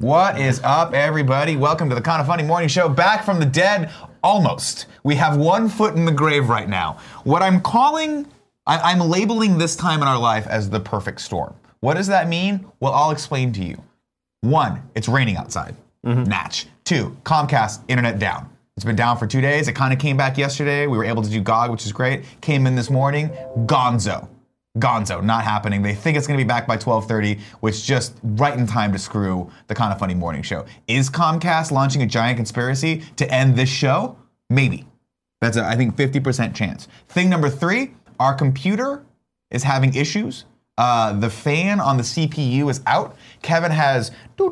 What is up, everybody? Welcome to the Kinda Funny Morning Show. Back from the dead, almost. We have one foot in the grave right now. What I'm labeling this time in our life as the perfect storm. What does that mean? Well, I'll explain to you. 1, it's raining outside. Natch. 2, Comcast, internet down. It's been down for 2 days. It kind of came back yesterday. We were able to do GOG, which is great. Came in this morning, gonzo, not happening. They think it's going to be back by 12:30, which just right in time to screw the Kinda Funny Morning Show. Is Comcast launching a giant conspiracy to end this show? Maybe. That's I think 50% chance. Thing number 3, our computer is having issues. The fan on the CPU is out. Kevin has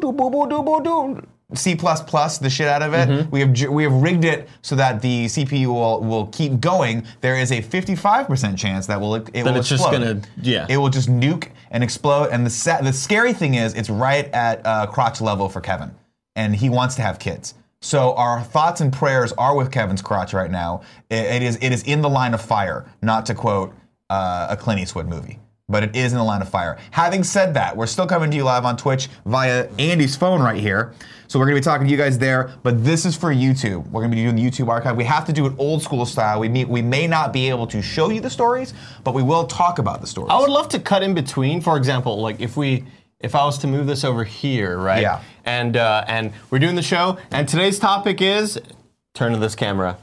C++, the shit out of it. We have rigged it so that the CPU will keep going. There is a 55% chance that it will explode. Just gonna, It will just nuke and explode. And the scary thing is, it's right at crotch level for Kevin, and he wants to have kids. So our thoughts and prayers are with Kevin's crotch right now. It is in the line of fire, not to quote a Clint Eastwood movie. But it is in the line of fire. Having said that, we're still coming to you live on Twitch via Andy's phone right here. So we're going to be talking to you guys there, but this is for YouTube. We're going to be doing the YouTube archive. We have to do it old school style. We may not be able to show you the stories, but we will talk about the stories. I would love to cut in between. For example, like if I was to move this over here, right? Yeah. And we're doing the show, and today's topic is, turn to this camera,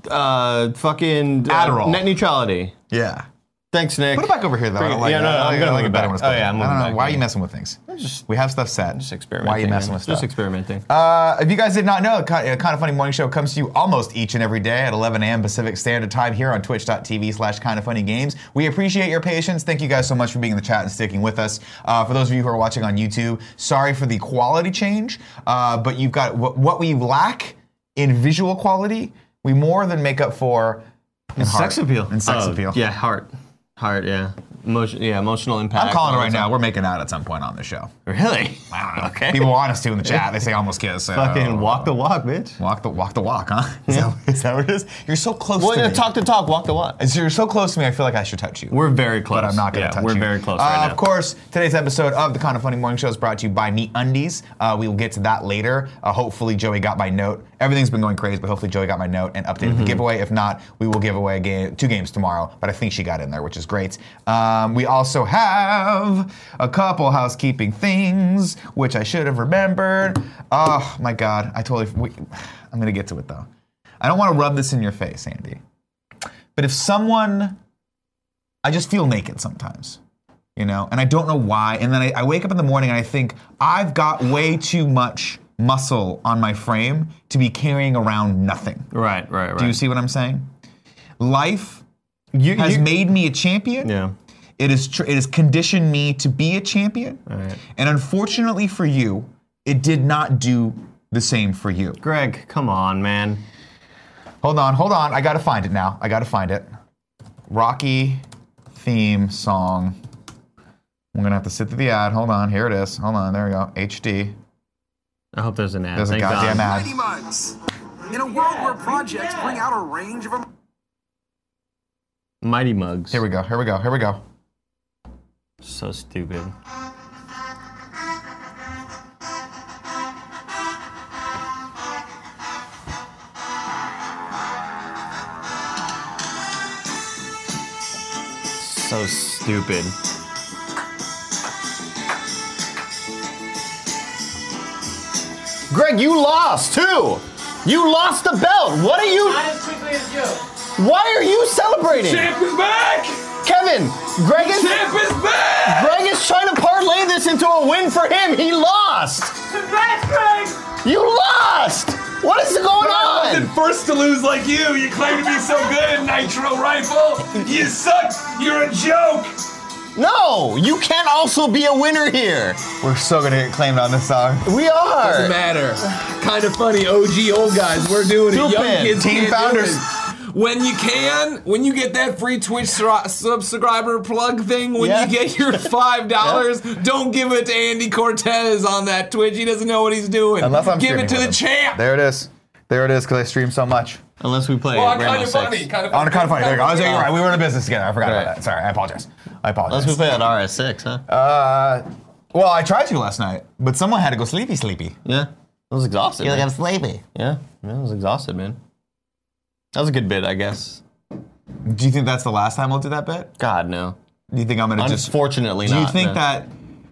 fucking Adderall. Net neutrality. Yeah. Thanks, Nick. Put it back over here, though. I'm gonna move it back. Oh, yeah, I'm moving back. Why are you messing with things? We have stuff set. Just experimenting. Why are you messing with stuff? Just experimenting. If you guys did not know, the Kinda Funny Morning Show comes to you almost each and every day at 11 a.m. Pacific Standard Time here on twitch.tv/kindafunnygames. We appreciate your patience. Thank you guys so much for being in the chat and sticking with us. For those of you who are watching on YouTube, sorry for the quality change, but you've got what we lack in visual quality, we more than make up for in sex appeal. And sex appeal. Yeah, heart, yeah. Emotional impact. I'm calling it right now. We're making out at some point on this show. Really? I don't know. Okay. People want us to in the chat. They say almost kiss. So. Fucking walk the walk, bitch. Walk the walk, huh? Is that what it is? You're so close to me. Talk the talk, walk the walk. You're so close to me, I feel like I should touch you. We're very close. But I'm not going to touch you. We're very close right now. Of course, today's episode of the Kinda Funny Morning Show is brought to you by MeUndies. We will get to that later. Hopefully, Joey got my note. Everything's been going crazy, but hopefully Joey got my note and updated the giveaway. If not, we will give away 2 games tomorrow, but I think she got in there, which is great. We also have a couple housekeeping things, which I should have remembered. Oh my God, I'm going to get to it though. I don't want to rub this in your face, Andy. But if I just feel naked sometimes, and I don't know why. And then I wake up in the morning and I think, I've got way too much muscle on my frame to be carrying around nothing. Right. Do you see what I'm saying? Life has made me a champion. Yeah. It has conditioned me to be a champion. Right. And unfortunately for you, it did not do the same for you. Greg, come on, man. Hold on. I gotta find it now. Rocky theme song. I'm gonna have to sit through the ad. Hold on, here it is. Hold on, there we go. HD. I hope there's an ad. There's a goddamn ad. Mighty Mugs. In a world where projects bring out a range of Mighty Mugs. Here we go. So stupid. So stupid. Greg, you lost too. You lost the belt. What are you? Not as quickly as you. Why are you celebrating? Champ is back! Kevin, Greg is back! Greg is trying to parlay this into a win for him. He lost. Congrats, Greg! You lost. What is going I on? wasn't first to lose like you. You claim to be so good at Nitro Rifle. You suck. You're a joke. No, you can't also be a winner here. We're so gonna get claimed on this song. We are. Doesn't matter. Kind of funny. OG old guys. We're doing it. Young Stupid. kids Team can't founders. do it. When you get that free Twitch subscriber plug thing, when Yeah. you get your $5, don't give it to Andy Cortez on that Twitch. He doesn't know what he's doing. Unless I'm give it to streaming the with him. champ. There it is, because I stream so much. Unless we play Well, Rainbow kind of Six. funny. Kind of On a kind of funny. There you go. I was funny. you're right. We were in a business together. I forgot Right. about that. Sorry, I apologize. Unless we play on RS6, huh? Well, I tried to last night, but someone had to go sleepy. Yeah. I was exhausted. You're like, man. I'm sleepy. Yeah, I was exhausted, man. That was a good bit, I guess. Do you think that's the last time I'll do that bit? God, no. Do you think I'm gonna just? Unfortunately, Do not. you think no. that?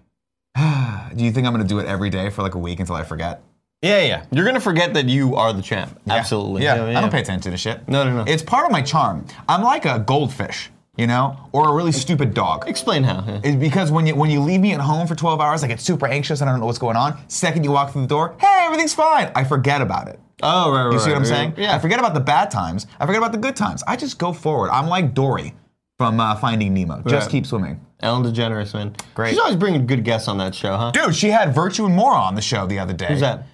Do you think I'm gonna do it every day for like a week until I forget? Yeah. You're gonna forget that you are the champ. Absolutely. Yeah. I don't pay attention to shit. No. It's part of my charm. I'm like a goldfish, you know, or a really stupid dog. Explain how. Yeah. It's because when you leave me at home for 12 hours, I get super anxious and I don't know what's going on. Second you walk through the door, hey, everything's fine. I forget about it. Oh, right. You see what I'm saying? Yeah. I forget about the bad times. I forget about the good times. I just go forward. I'm like Dory from Finding Nemo. Just Right. keep swimming. Ellen DeGeneres, man. Great. She's always bringing good guests on that show, huh? Dude, she had Virtue and More on the show the other day. Who's that?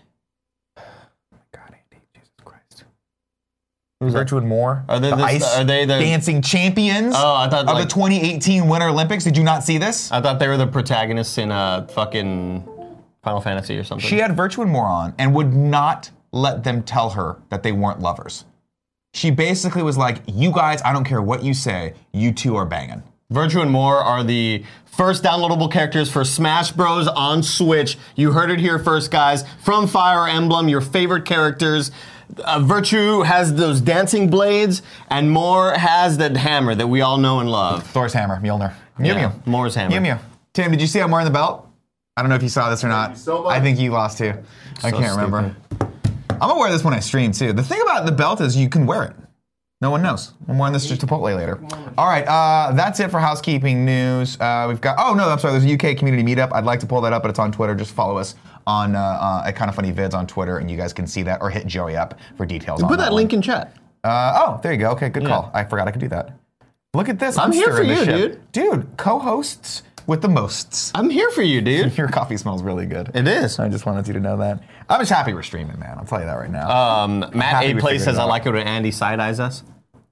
God, Andy, Jesus Christ. Who's that? Virtue and More. Are they the this- ice are they the- dancing champions Oh, I thought, of like- the 2018 Winter Olympics? Did you not see this? I thought they were the protagonists in fucking Final Fantasy or something. She had Virtue and More on and would not let them tell her that they weren't lovers. She basically was like, you guys, I don't care what you say, you two are banging. Virtue and More are the first downloadable characters for Smash Bros. On Switch. You heard it here first, guys. From Fire Emblem, your favorite characters. Virtue has those dancing blades, and More has that hammer that we all know and love. Thor's hammer, Mjolnir. Mew Yeah, Mew. Moore's hammer. Mew Mew. Tim, did you see I'm wearing the belt? I don't know if you saw this or not. you so much. I think you lost too. I So can't remember. I'm gonna wear this when I stream too. The thing about the belt is you can wear it. No one knows. I'm wearing this to Chipotle later. All right, that's it for housekeeping news. We've got, oh no, I'm sorry, there's a UK community meetup. I'd like to pull that up, but it's on Twitter. Just follow us on at Kind of Funny Vids on Twitter, and you guys can see that, or hit Joey up for details on Put that one. link in chat. Oh, there you go. Okay, good call. I forgot I could do that. Look at this. I'm here stirring for the you, shit. Dude, co-hosts with the mosts. I'm here for you, dude. Your coffee smells really good. It is. I just wanted you to know that. I'm just happy we're streaming, man. I'll tell you that right now. Matt happy A. we Play figured says it I out. like it when Andy side-eyes us.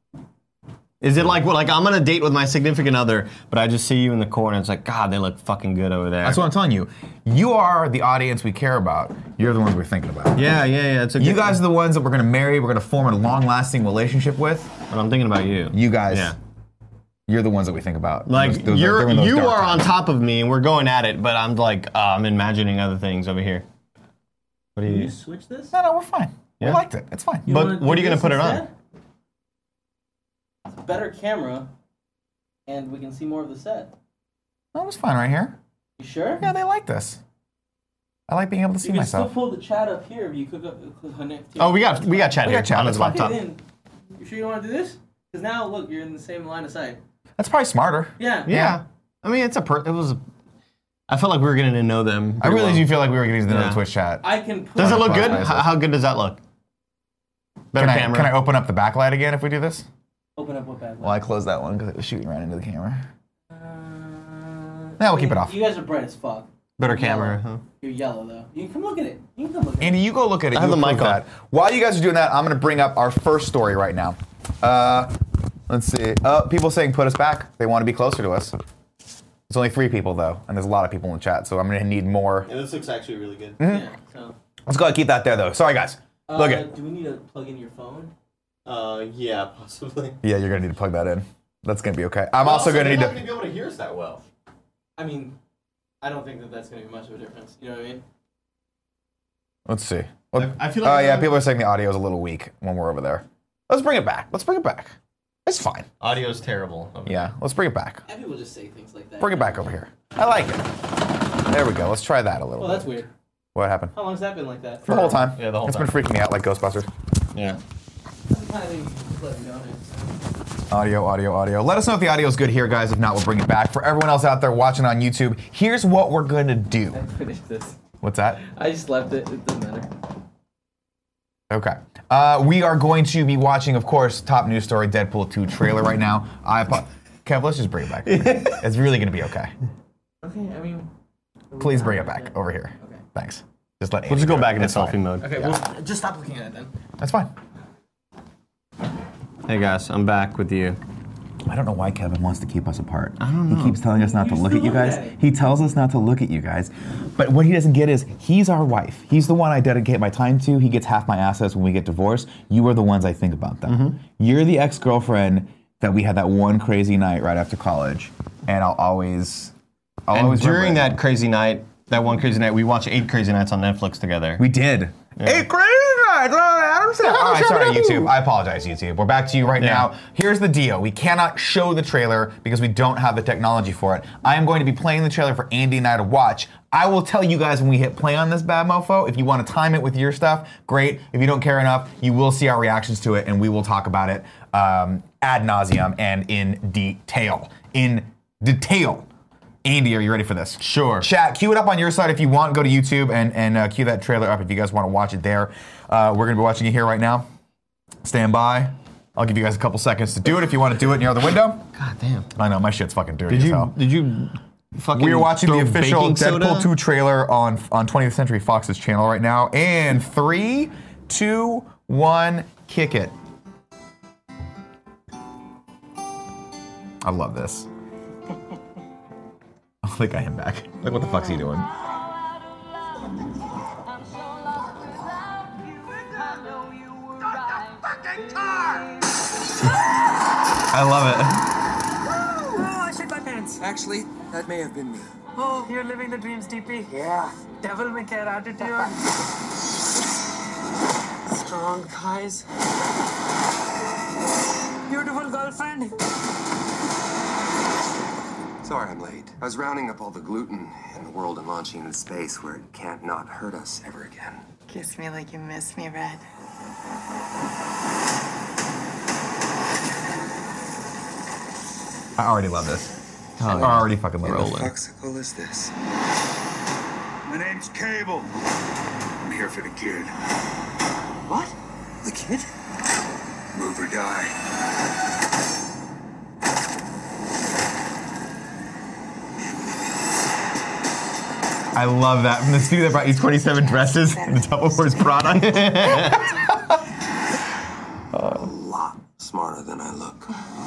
Is it like, well, like I'm on a date with my significant other, but I just see you in the corner and it's like, God, they look fucking good over there. That's what I'm telling you. You are the audience we care about. You're the ones we're thinking about. Yeah. It's a You good, guys are the ones that we're going to marry, we're going to form a long-lasting relationship with. But I'm thinking about you. You guys, Yeah. you're the ones that we think about. Like Those- you during those dark are on times. top of me and we're going at it, but I'm like I'm imagining other things over here. What do Can you? you switch this? No, we're fine. We Yeah. liked it. It's fine. You But wanna what do are you gonna this put it on? instead? It's a better camera, and we can see more of the set. That was fine right here. You sure? Yeah, they like this. I like being able to see You can myself. still pull the chat up here if you could connect. Oh, we got chat We here got chat, on his that's fine. laptop. Okay, then. You sure you want to do this? Because now, look, you're in the same line of sight. That's probably smarter. Yeah. Yeah. I mean, it was. I felt like we were getting to know them. I really pretty do feel like we were getting to know Yeah. the Twitch chat. I can put. Does it look good? Plus, How good does that look? Better camera. Can I open up the backlight again if we do this? Open up what bad? Well, I closed that one because it was shooting right into the camera. We'll keep it off. You guys are bright as fuck. Better You're camera. yellow. Huh? You're yellow though. You can come look at it. You can come look at Andy, you go look at it. I have You the mic approve on. that. While you guys are doing that, I'm going to bring up our first story right now. Let's see. People saying put us back. They want to be closer to us. It's only 3 people though, and there's a lot of people in the chat, so I'm going to need more. Yeah, this looks actually really good. it. Yeah. So. Let's go ahead and keep that there though. Sorry guys. Look it. Do we need to plug in your phone? Yeah, possibly. Yeah, you're going to need to plug that in. That's going to be okay. I'm also going to need to. be able to hear us that well. I mean, I don't think that that's going to be much of a difference. You know what I mean? Let's see. What, I feel like yeah, people are saying the audio is a little weak when we're over there. Let's bring it back. Let's bring it back. It's fine. Audio's terrible. Yeah, let's bring it back. And people just say things like that. Bring it back over here. I like it. There we go. Let's try that a little Well, bit. that's weird. What happened? How long's that been like that? The whole time. Yeah, the whole It's time. been freaking me out like Ghostbusters. Yeah. That's the kind of thing you just let me know. Audio. Let us know if the audio is good here, guys. If not, we'll bring it back. For everyone else out there watching on YouTube, here's what we're going to do. Finish this. What's that? I just left it. It doesn't matter. Okay. We are going to be watching, of course, top news story, Deadpool 2 trailer right now. Kev, let's just bring it back. It's really going to be okay. Okay, I mean. Please bring it back over here. Okay. Thanks. Just let We'll Andy just go do it. back into It's fine. selfie mode. Okay, well, just stop looking at it then. That's fine. Hey guys, I'm back with you. I don't know why Kevin wants to keep us apart. I don't know. He keeps telling us not to You look still at you look guys. at it. He tells us not to look at you guys. But what he doesn't get is he's our wife. He's the one I dedicate my time to. He gets half my assets when we get divorced. You are the ones I think about them. Mm-hmm. You're the ex-girlfriend that we had that one crazy night right after college. And I'll always And remember during it. that crazy night, That one crazy night. We watched 8 Crazy Nights on Netflix together. We did. Hey, crazy night! Adam Sandler. All right, sorry, YouTube. I apologize, YouTube. We're back to you right now. Here's the deal. We cannot show the trailer because we don't have the technology for it. I am going to be playing the trailer for Andy and I to watch. I will tell you guys when we hit play on this bad mofo. If you want to time it with your stuff, great. If you don't care enough, you will see our reactions to it, and we will talk about it ad nauseum and in detail. Andy, are you ready for this? Sure. Chat, cue it up on your side if you want. Go to YouTube and cue that trailer up if you guys want to watch it there. We're going to be watching it here right now. Stand by. I'll give you guys a couple seconds to do it if you want to do it near the window. God damn. I know, my shit's fucking dirty as hell. Did you fucking We are watching the throw official baking soda? Deadpool 2 trailer on 20th Century Fox's channel right now. And 3, 2, 1, kick it. I love this. Oh, they got him back. Like, what the fuck's he doing? I love it. Oh, I shit my pants. Actually, that may have been me. Oh, you're living the dreams, DP. Yeah. Devil may care attitude. Strong thighs. Beautiful girlfriend. Sorry I'm late. I was rounding up all the gluten in the world and launching into space where it can't not hurt us ever again. Kiss me like you miss me, Red. I already love this. Oh, I already fucking love What this. the fuxicle is this? My name's Cable. I'm here for the kid. What? The kid? Move or die. I love that. From the studio that brought you 27 dresses, the double horse Prada. A lot smarter than I look.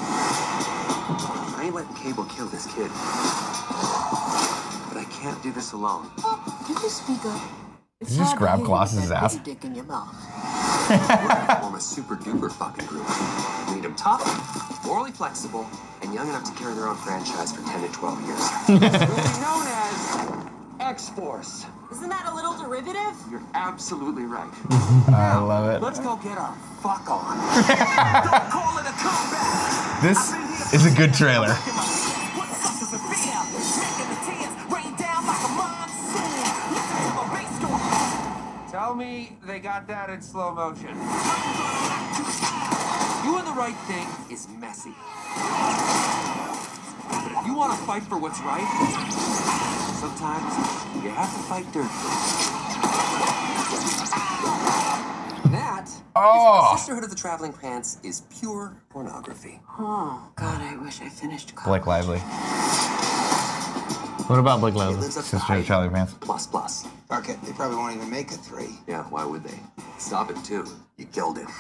I ain't letting Cable kill this kid. But I can't do this alone. You can speak up. Did you just grab Colossus's ass? Dick in your mouth. We're gonna form a super duper fucking group. We need them tough, morally flexible, and young enough to carry their own franchise for 10 to 12 years. We'll be known as X-Force. Isn't that a little derivative? You're absolutely right. I love it. Let's go get our fuck on. Don't call it a comeback. This is a good trailer. Tell me they got that in slow motion. Doing the right thing is messy. But if you want to fight for what's right, sometimes you have to fight dirty. That is why Sisterhood of the Traveling Pants is pure pornography. Oh, God, I wish I finished college. Blake Lively. What about Blake It Lively? lives up to Sister of hype. Charlie Pants. Plus, plus. Fuck it, they probably won't even make it 3. Yeah, why would they? Stop it too. You killed it.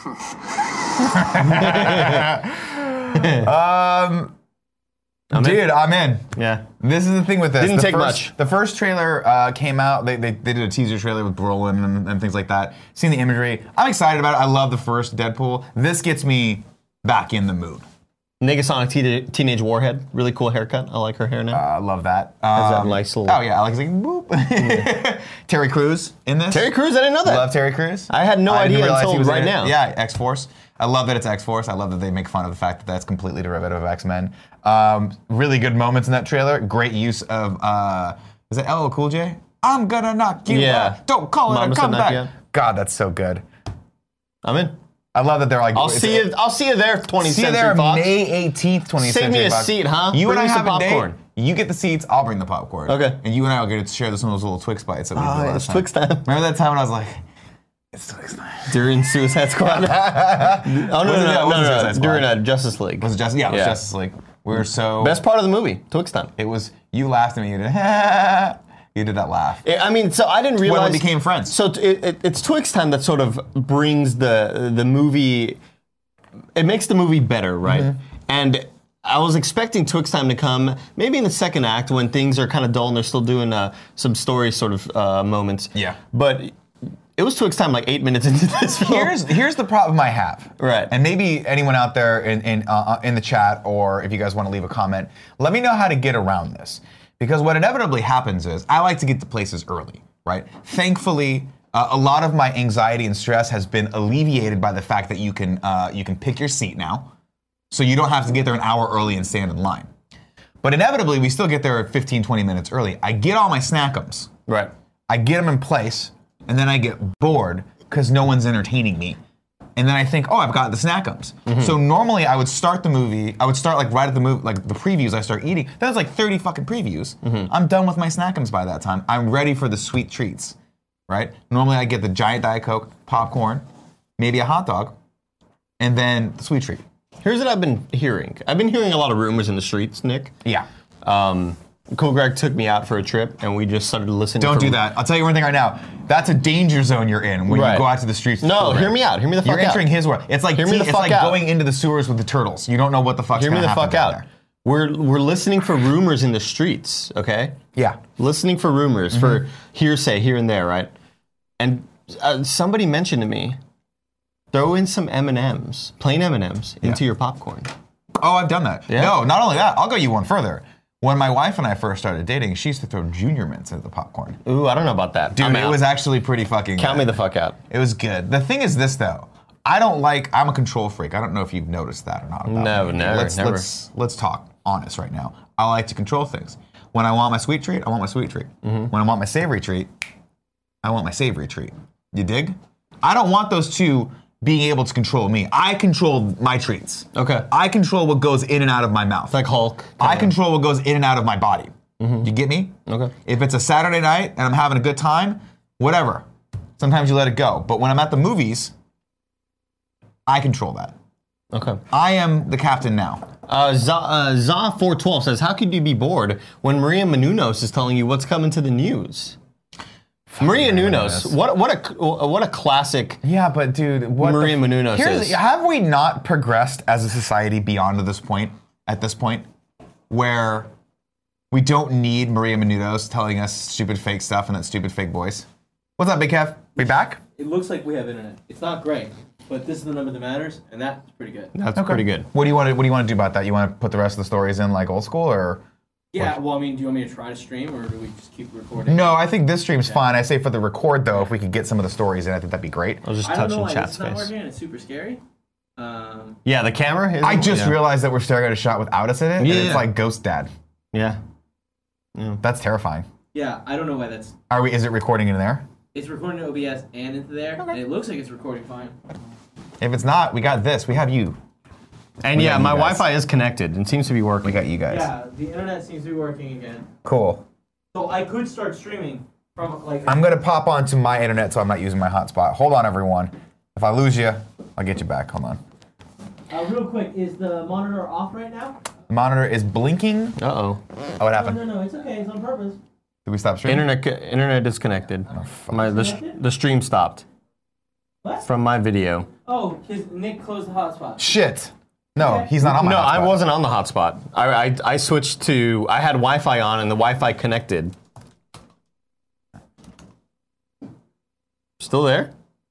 Dude, I'm in. Yeah. This is the thing with this. Didn't The take first- much. The first trailer came out. They did a teaser trailer with Brolin and things like that. Seen the imagery. I'm excited about it. I love the first Deadpool. This gets me back in the mood. Negasonic Teenage Warhead. Really cool haircut. I like her hair now. I love that. Has that nice little... Oh yeah, Alex like boop. Terry Crews in this. Terry Crews? I didn't know that. Love Terry Crews. I had no didn't idea realize he until was right in it. now. Yeah, X-Force. I love that it's X-Force. I love that they make fun of the fact that that's completely derivative of X-Men. Really good moments in that trailer. Great use of, is it LL Cool J? I'm gonna knock you out. Don't call it Mama a said knock you out. comeback. God, that's so good. I'm in. I love that they're like, I'll see you there, 20th See you Century there Fox. May 18th, 20th Save me Century a Fox. seat, huh? You Bring and I me some have a date. popcorn. You get the seats, I'll bring the popcorn. Okay. And you and I will get to share some of those little Twix bites that we did last It's time. Twix time. Remember that time when I was like, it's Twix time. During Suicide Squad. Wasn't Suicide Squad. During Justice League. Was it Justice? Yeah, it was Justice League. We were so... Best part of the movie, Twix time. It was, you laughed at me, you did, you did that laugh. I mean, so I didn't realize... When we became friends. So it's Twix time that sort of brings the movie... It makes the movie better, right? Mm-hmm. And I was expecting Twix time to come maybe in the second act when things are kind of dull and they're still doing some story sort of moments. Yeah. But it was Twix time like 8 minutes into this film. Here's the problem I have. Right. And maybe anyone out there in the chat, or if you guys want to leave a comment, let me know how to get around this. Because what inevitably happens is I like to get to places early, right? Thankfully, a lot of my anxiety and stress has been alleviated by the fact that you can pick your seat now, so you don't have to get there an hour early and stand in line. But inevitably, we still get there 15, 20 minutes early. I get all my snackums. Right. I get them in place, and then I get bored because no one's entertaining me. And then I think, oh, I've got the snackums. So normally I would start the movie, I would start like right at the movie, like the previews, I start eating. Then it's like 30 fucking previews. I'm done with my snackums by that time. I'm ready for the sweet treats, right? Normally I get the giant Diet Coke, popcorn, maybe a hot dog, and then the sweet treat. Here's what I've been hearing. I've been hearing a lot of rumors in the streets, Nick. Yeah. Cool Greg took me out for a trip, and we just started listening. Don't do that. I'll tell you one thing right now. That's a danger zone you're in when you go out to the streets. No, hear me out. Hear me the fuck out. You're entering his world. It's like out. Going into the sewers with the turtles. You don't know what the fuck's going to happen. Hear me the fuck out. We're listening for rumors in the streets, okay? Yeah. Listening for rumors, for hearsay here and there, right? And somebody mentioned to me, throw in some M&Ms, plain M&Ms, into your popcorn. Oh, I've done that. Yeah? No, not only that. I'll go you one further. When my wife and I first started dating, she used to throw Junior Mints into the popcorn. Ooh, I don't know about that. Dude, it was actually pretty fucking Count good. me the fuck out. It was good. The thing is this, though. I'm a control freak. I don't know if you've noticed that or not. No, never. Let's talk honest right now. I like to control things. When I want my sweet treat, I want my sweet treat. When I want my savory treat, I want my savory treat. You dig? I don't want those two being able to control me. I control my treats. Okay. I control what goes in and out of my mouth. It's like Hulk. I control what goes in and out of my body. You get me? Okay. If it's a Saturday night and I'm having a good time, whatever. Sometimes you let it go. But when I'm at the movies, I control that. Okay. I am the captain now. Za412 says, how could you be bored when Maria Menounos is telling you what's coming to the news? Maria Menounos, what a classic. Yeah, but dude, what Maria Menounos is. Have we not progressed as a society beyond this point, at this point, where we don't need Maria Menounos telling us stupid fake stuff in that stupid fake voice? What's up, Big Kev? We back? It looks like we have internet. It's not great, but this is the number that matters, and that's pretty good. That's pretty good. What do you want to do about that? You want to put the rest of the stories in like old school, or? Yeah, well, I mean, do you want me to try to stream, or do we just keep recording? No, I think this stream's fine. I say for the record, though, if we could get some of the stories in, I think that'd be great. I was just I don't know touching why chat's this is not face. working, and it's super scary. Yeah, the camera is. I just realized that we're staring at a shot without us in it, and Yeah. it's like Ghost Dad. Yeah. That's terrifying. Yeah, I don't know why that's... Is it recording in there? It's recording to OBS and into there, and it looks like it's recording fine. If it's not, we got this. We have you. And We yeah, got you my guys. Wi-Fi is connected and seems to be working. We got you guys. Yeah, the internet seems to be working again. Cool. So I could start streaming from, like... I'm going to pop onto my internet so I'm not using my hotspot. Hold on, everyone. If I lose you, I'll get you back. Hold on. real quick, is the monitor off right now? The monitor is blinking. Uh-oh. Oh, what happened? No, it's okay. It's on purpose. Did we stop streaming? Internet disconnected. The stream stopped. What? From my video. Oh, because Nick closed the hotspot. Shit. No, Okay. he's not on my No, hotspot. I wasn't on the hotspot. I switched to, I had Wi-Fi on and the Wi-Fi connected. Still there?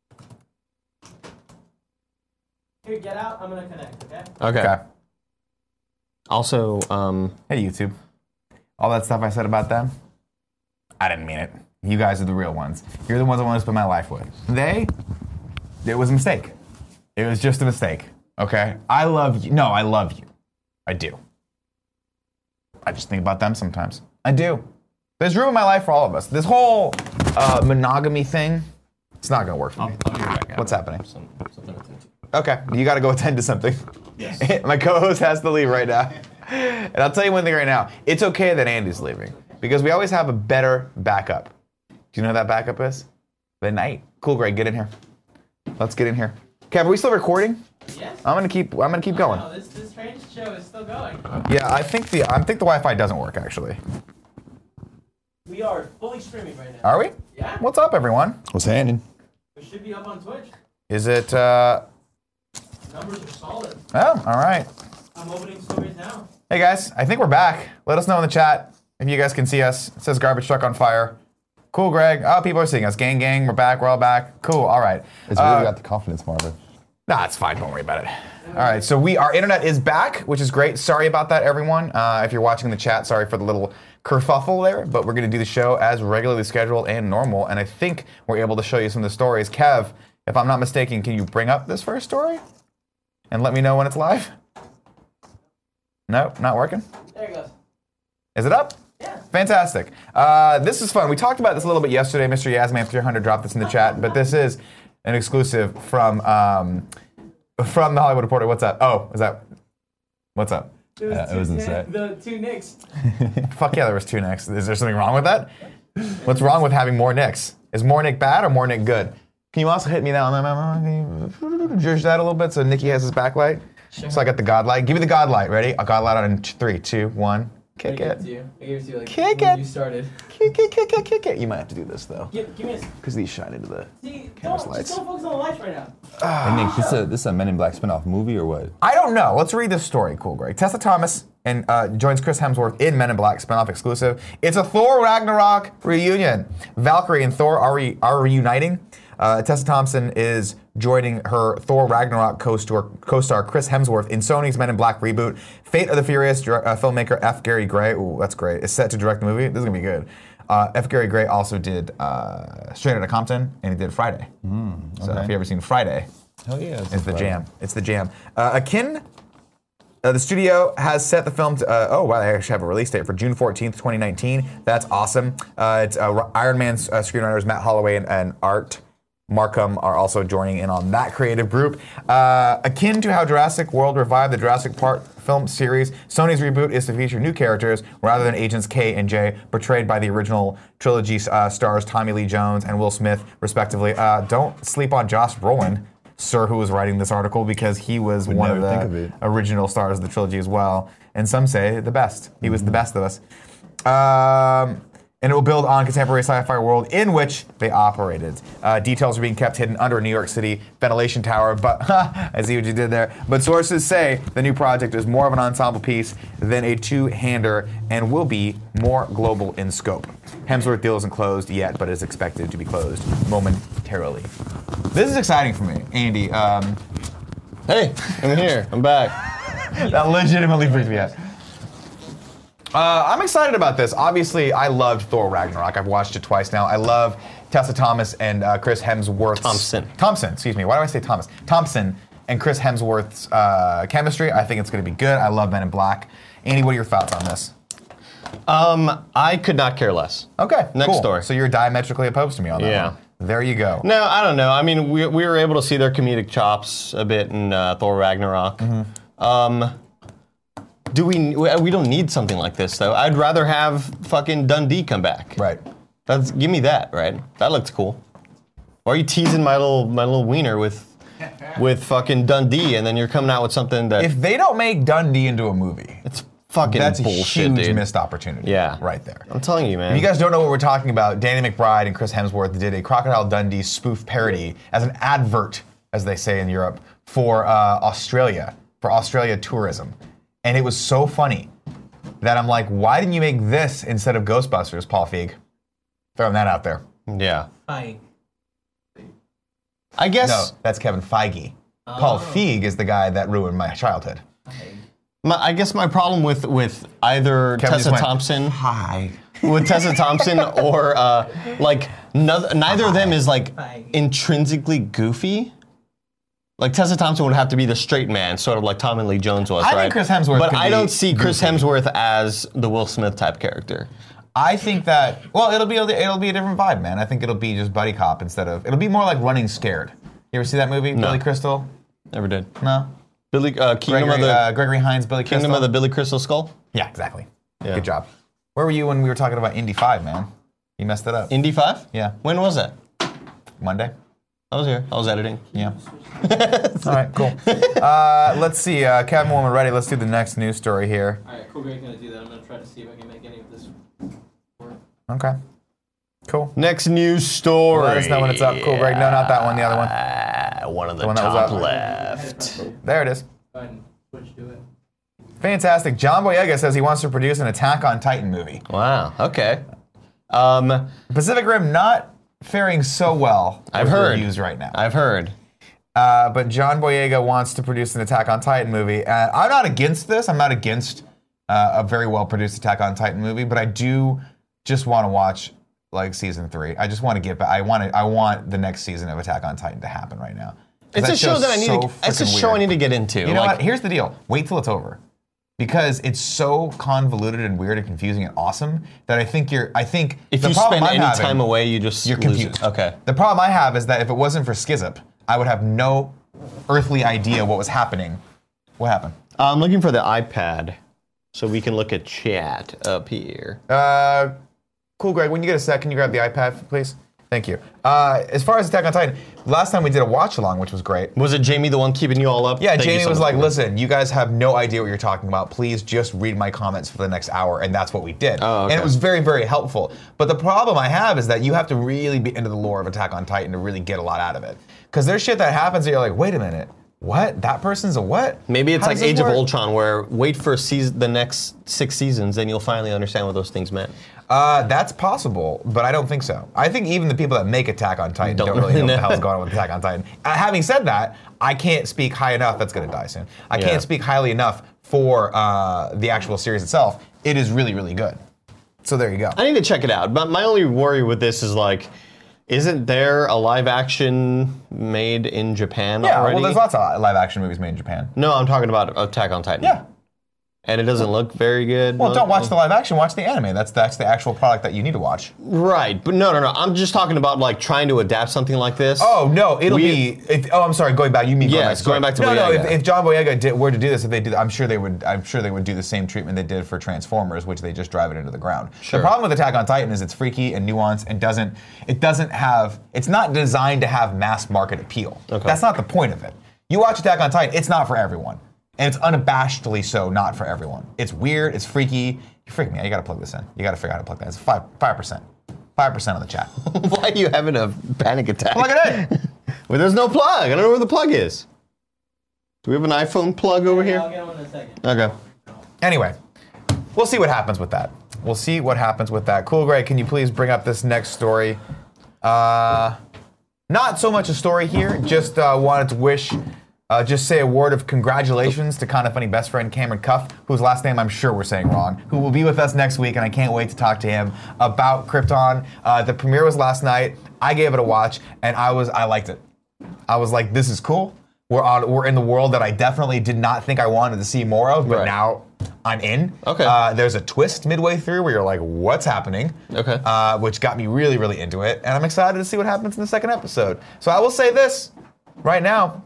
Here, get out. I'm going to connect, okay? Okay. Also, Hey, YouTube. All that stuff I said about them, I didn't mean it. You guys are the real ones. You're the ones I want to spend my life with. It was a mistake. It was just a mistake. Okay? I love you. No, I love you. I do. I just think about them sometimes. I do. There's room in my life for all of us. This whole monogamy thing, it's not going to work for me. I'll be right back. What's happening? Something to attend to. Okay, you got to go attend to something. Yes. My co-host has to leave right now. And I'll tell you one thing right now. It's okay that Andy's leaving because we always have a better backup. Do you know who that backup is? The night. Cool, Greg, get in here. Let's get in here. Kev, are we still recording? Yes. I'm gonna keep going. No, this strange show is still going. Yeah, I think the Wi-Fi doesn't work actually. We are fully streaming right now. Are we? Yeah. What's up, everyone? What's happening? We should be up on Twitch. Is it? Numbers are solid. Oh, all right. I'm opening stories now. Hey guys, I think we're back. Let us know in the chat if you guys can see us. It says garbage truck on fire. Cool, Greg. Oh, people are seeing us. Gang, gang, we're back. We're all back. Cool. All right. It's really got the confidence, Marvin. Nah, it's fine. Don't worry about it. All right, so our internet is back, which is great. Sorry about that, everyone. If you're watching in the chat, sorry for the little kerfuffle there, but we're going to do the show as regularly scheduled and normal, and I think we're able to show you some of the stories. Kev, if I'm not mistaken, can you bring up this first story and let me know when it's live? Nope, not working. There it goes. Is it up? Yeah. Fantastic. This is fun. We talked about this a little bit yesterday. Mr. Yasman300 dropped this in the chat, but this is an exclusive from the Hollywood Reporter. What's up? Oh, is that? What's up? It wasn't set. The two Knicks. Fuck yeah, there was 2 Knicks. Is there something wrong with that? What's wrong with having more Knicks? Is more Nick bad or more Nick good? Can you also hit me down? Can you judge that a little bit so Nikki has his backlight? Sure. So I got the God light. Give me the God light. Ready? A God light on 3, 2, 1. Kick it. I gave it to you like kick when it. you started. Kick it. You might have to do this though. Give me a... Because these shine into the canvas lights. Just don't focus on the lights right now. Hey Nick, this is a Men in Black spinoff movie or what? I don't know. Let's read this story. Cool, Greg. Tessa Thomas and joins Chris Hemsworth in Men in Black spinoff exclusive. It's a Thor Ragnarok reunion. Valkyrie and Thor are reuniting. Tessa Thompson is joining her Thor Ragnarok co-star Chris Hemsworth in Sony's Men in Black reboot. Fate of the Furious filmmaker F. Gary Gray, ooh, that's great, is set to direct the movie. This is going to be good. F. Gary Gray also did Straight Outta Compton, and he did Friday. So if you've ever seen Friday, hell yeah, it's the jam. It's the jam. The studio has set the film to, they actually have a release date for June 14th, 2019. That's awesome. It's Iron Man's screenwriters Matt Holloway and Art Markham are also joining in on that creative group. Akin to how Jurassic World revived the Jurassic Park film series, Sony's reboot is to feature new characters rather than Agents K and J, portrayed by the original trilogy stars Tommy Lee Jones and Will Smith, respectively. Don't sleep on Josh Brolin, sir, who was writing this article, because he was one of the original stars of the trilogy as well. And some say the best. He was the best of us. And it will build on contemporary sci-fi world in which they operated. Details are being kept hidden under a New York City ventilation tower, but I see what you did there. But sources say the new project is more of an ensemble piece than a two-hander and will be more global in scope. Hemsworth deal isn't closed yet, but is expected to be closed momentarily. This is exciting for me, Andy. Hey, I'm here. I'm back. That legitimately freaked me out. I'm excited about this. Obviously, I loved Thor Ragnarok. I've watched it twice now. I love Tessa Thomas and Chris Hemsworth's... Thompson, excuse me. Why do I say Thomas? Thompson and Chris Hemsworth's chemistry. I think it's going to be good. I love Men in Black. Andy, what are your thoughts on this? I could not care less. Okay, Next story. So you're diametrically opposed to me on that one. There you go. No, I don't know. I mean, we were able to see their comedic chops a bit in Thor Ragnarok. We don't need something like this though. I'd rather have fucking Dundee come back. Right. Give me that, right? That looks cool. Why are you teasing my little wiener with fucking Dundee, and then you're coming out with something that... If they don't make Dundee into a movie, it's fucking that's bullshit, a huge dude. missed opportunity. Yeah. Right there. I'm telling you, man. If you guys don't know what we're talking about, Danny McBride and Chris Hemsworth did a Crocodile Dundee spoof parody as an advert, as they say in Europe, for Australia tourism. And it was so funny that I'm like, why didn't you make this instead of Ghostbusters, Paul Feig? Throwing that out there. Yeah. Feig. I guess... No, that's Kevin Feige. Oh. Paul Feig is the guy that ruined my childhood. I guess my problem with either Kevin Tessa Thompson... With Tessa Thompson or, neither of them is, intrinsically goofy. Like, Tessa Thompson would have to be the straight man, sort of like Tommy Lee Jones was, right? I think Chris Hemsworth But I don't see goofy. Chris Hemsworth as the Will Smith type character. I think that, it'll be a different vibe, man. I think it'll be just buddy cop instead of, it'll be more like Running Scared. You ever see that movie, No. Billy Crystal? Never did. No? Gregory Hines, Billy Crystal? Kingdom of the Billy Crystal Skull? Yeah, exactly. Yeah. Good job. Where were you when we were talking about Indy 5, man? You messed it up. Indy 5? Yeah. When was that? Monday. I was here. I was editing. Yeah. All right, cool. Let's see. Kevin, when we're ready, let's do the next news story here. All right, cool. Greg's gonna do that. I'm gonna try to see if I can make any of this work. Okay. Cool. Next news story. Let us know when it's up. Cool, Greg. No, not that one. The other one. One on the one that was top up. left. There it is. Go ahead and switch to it. Fantastic. John Boyega says he wants to produce an Attack on Titan movie. Wow. Okay. Pacific Rim not faring so well. I've with heard reviews right now. I've heard. But John Boyega wants to produce an Attack on Titan movie. And I'm not against this. I'm not against a very well-produced Attack on Titan movie, but I do just want to watch like season 3. I just want to get back. I want the next season of Attack on Titan to happen right now. It's a show that I need. It's a show I need to get into. You know what? Here's the deal. Wait till it's over, because it's so convoluted and weird and confusing and awesome that I think if you spend any time away, you're confused. Okay. The problem I have is that if it wasn't for Skizup, I would have no earthly idea what was happening. What happened? I'm looking for the iPad so we can look at chat up here. Cool, Greg. When you get a sec, can you grab the iPad, please? Thank you. As far as Attack on Titan, last time we did a watch along, which was great. Was it Jamie the one keeping you all up? Yeah, Jamie was like, listen, you guys have no idea what you're talking about. Please just read my comments for the next hour. And that's what we did. Oh, okay. And it was very, very helpful. But the problem I have is that you have to really be into the lore of Attack on Titan to really get a lot out of it. Because there's shit that happens that you're like, wait a minute. What? That person's a what? Maybe it's How like does this Age of work? Ultron, where wait for the next 6 seasons, then you'll finally understand what those things meant. That's possible, but I don't think so. I think even the people that make Attack on Titan don't really know what the hell's going on with Attack on Titan. Having said that, I can't speak high enough. That's going to die soon. I can't speak highly enough for the actual series itself. It is really, really good. So there you go. I need to check it out. But my only worry with this is like, isn't there a live action made in Japan already? Yeah, well, there's lots of live action movies made in Japan. No, I'm talking about Attack on Titan. Yeah. And it doesn't look very good. Well, don't watch the live action, watch the anime. That's the actual product that you need to watch. Right, but no. I'm just talking about like trying to adapt something like this. Oh, no, I'm sorry, going back, you mean yes, going back to Boyega. If John Boyega were to do this, I'm sure they would do the same treatment they did for Transformers, which they just drive it into the ground. Sure. The problem with Attack on Titan is it's freaky and nuanced and it's not designed to have mass market appeal. Okay. That's not the point of it. You watch Attack on Titan, it's not for everyone. And it's unabashedly so not for everyone. It's weird, it's freaky. You're freaking me out, you gotta plug this in. You gotta figure out how to plug that. It's 5%. 5% of the chat. Why are you having a panic attack? Plug it in! Well, there's no plug. I don't know where the plug is. Do we have an iPhone plug over here? I'll get one in a second. Okay. Anyway, we'll see what happens with that. We'll see what happens with that. Cool, Greg, can you please bring up this next story? Not so much a story here, just wanted to just say a word of congratulations to Kinda Funny best friend Cameron Cuff, whose last name I'm sure we're saying wrong, who will be with us next week, and I can't wait to talk to him about Krypton. The premiere was last night. I gave it a watch, and I liked it. I was like, this is cool. We're in the world that I definitely did not think I wanted to see more of, but now I'm in. Okay. There's a twist midway through where you're like, what's happening? Okay. Which got me really, really into it, and I'm excited to see what happens in the second episode. So I will say this right now.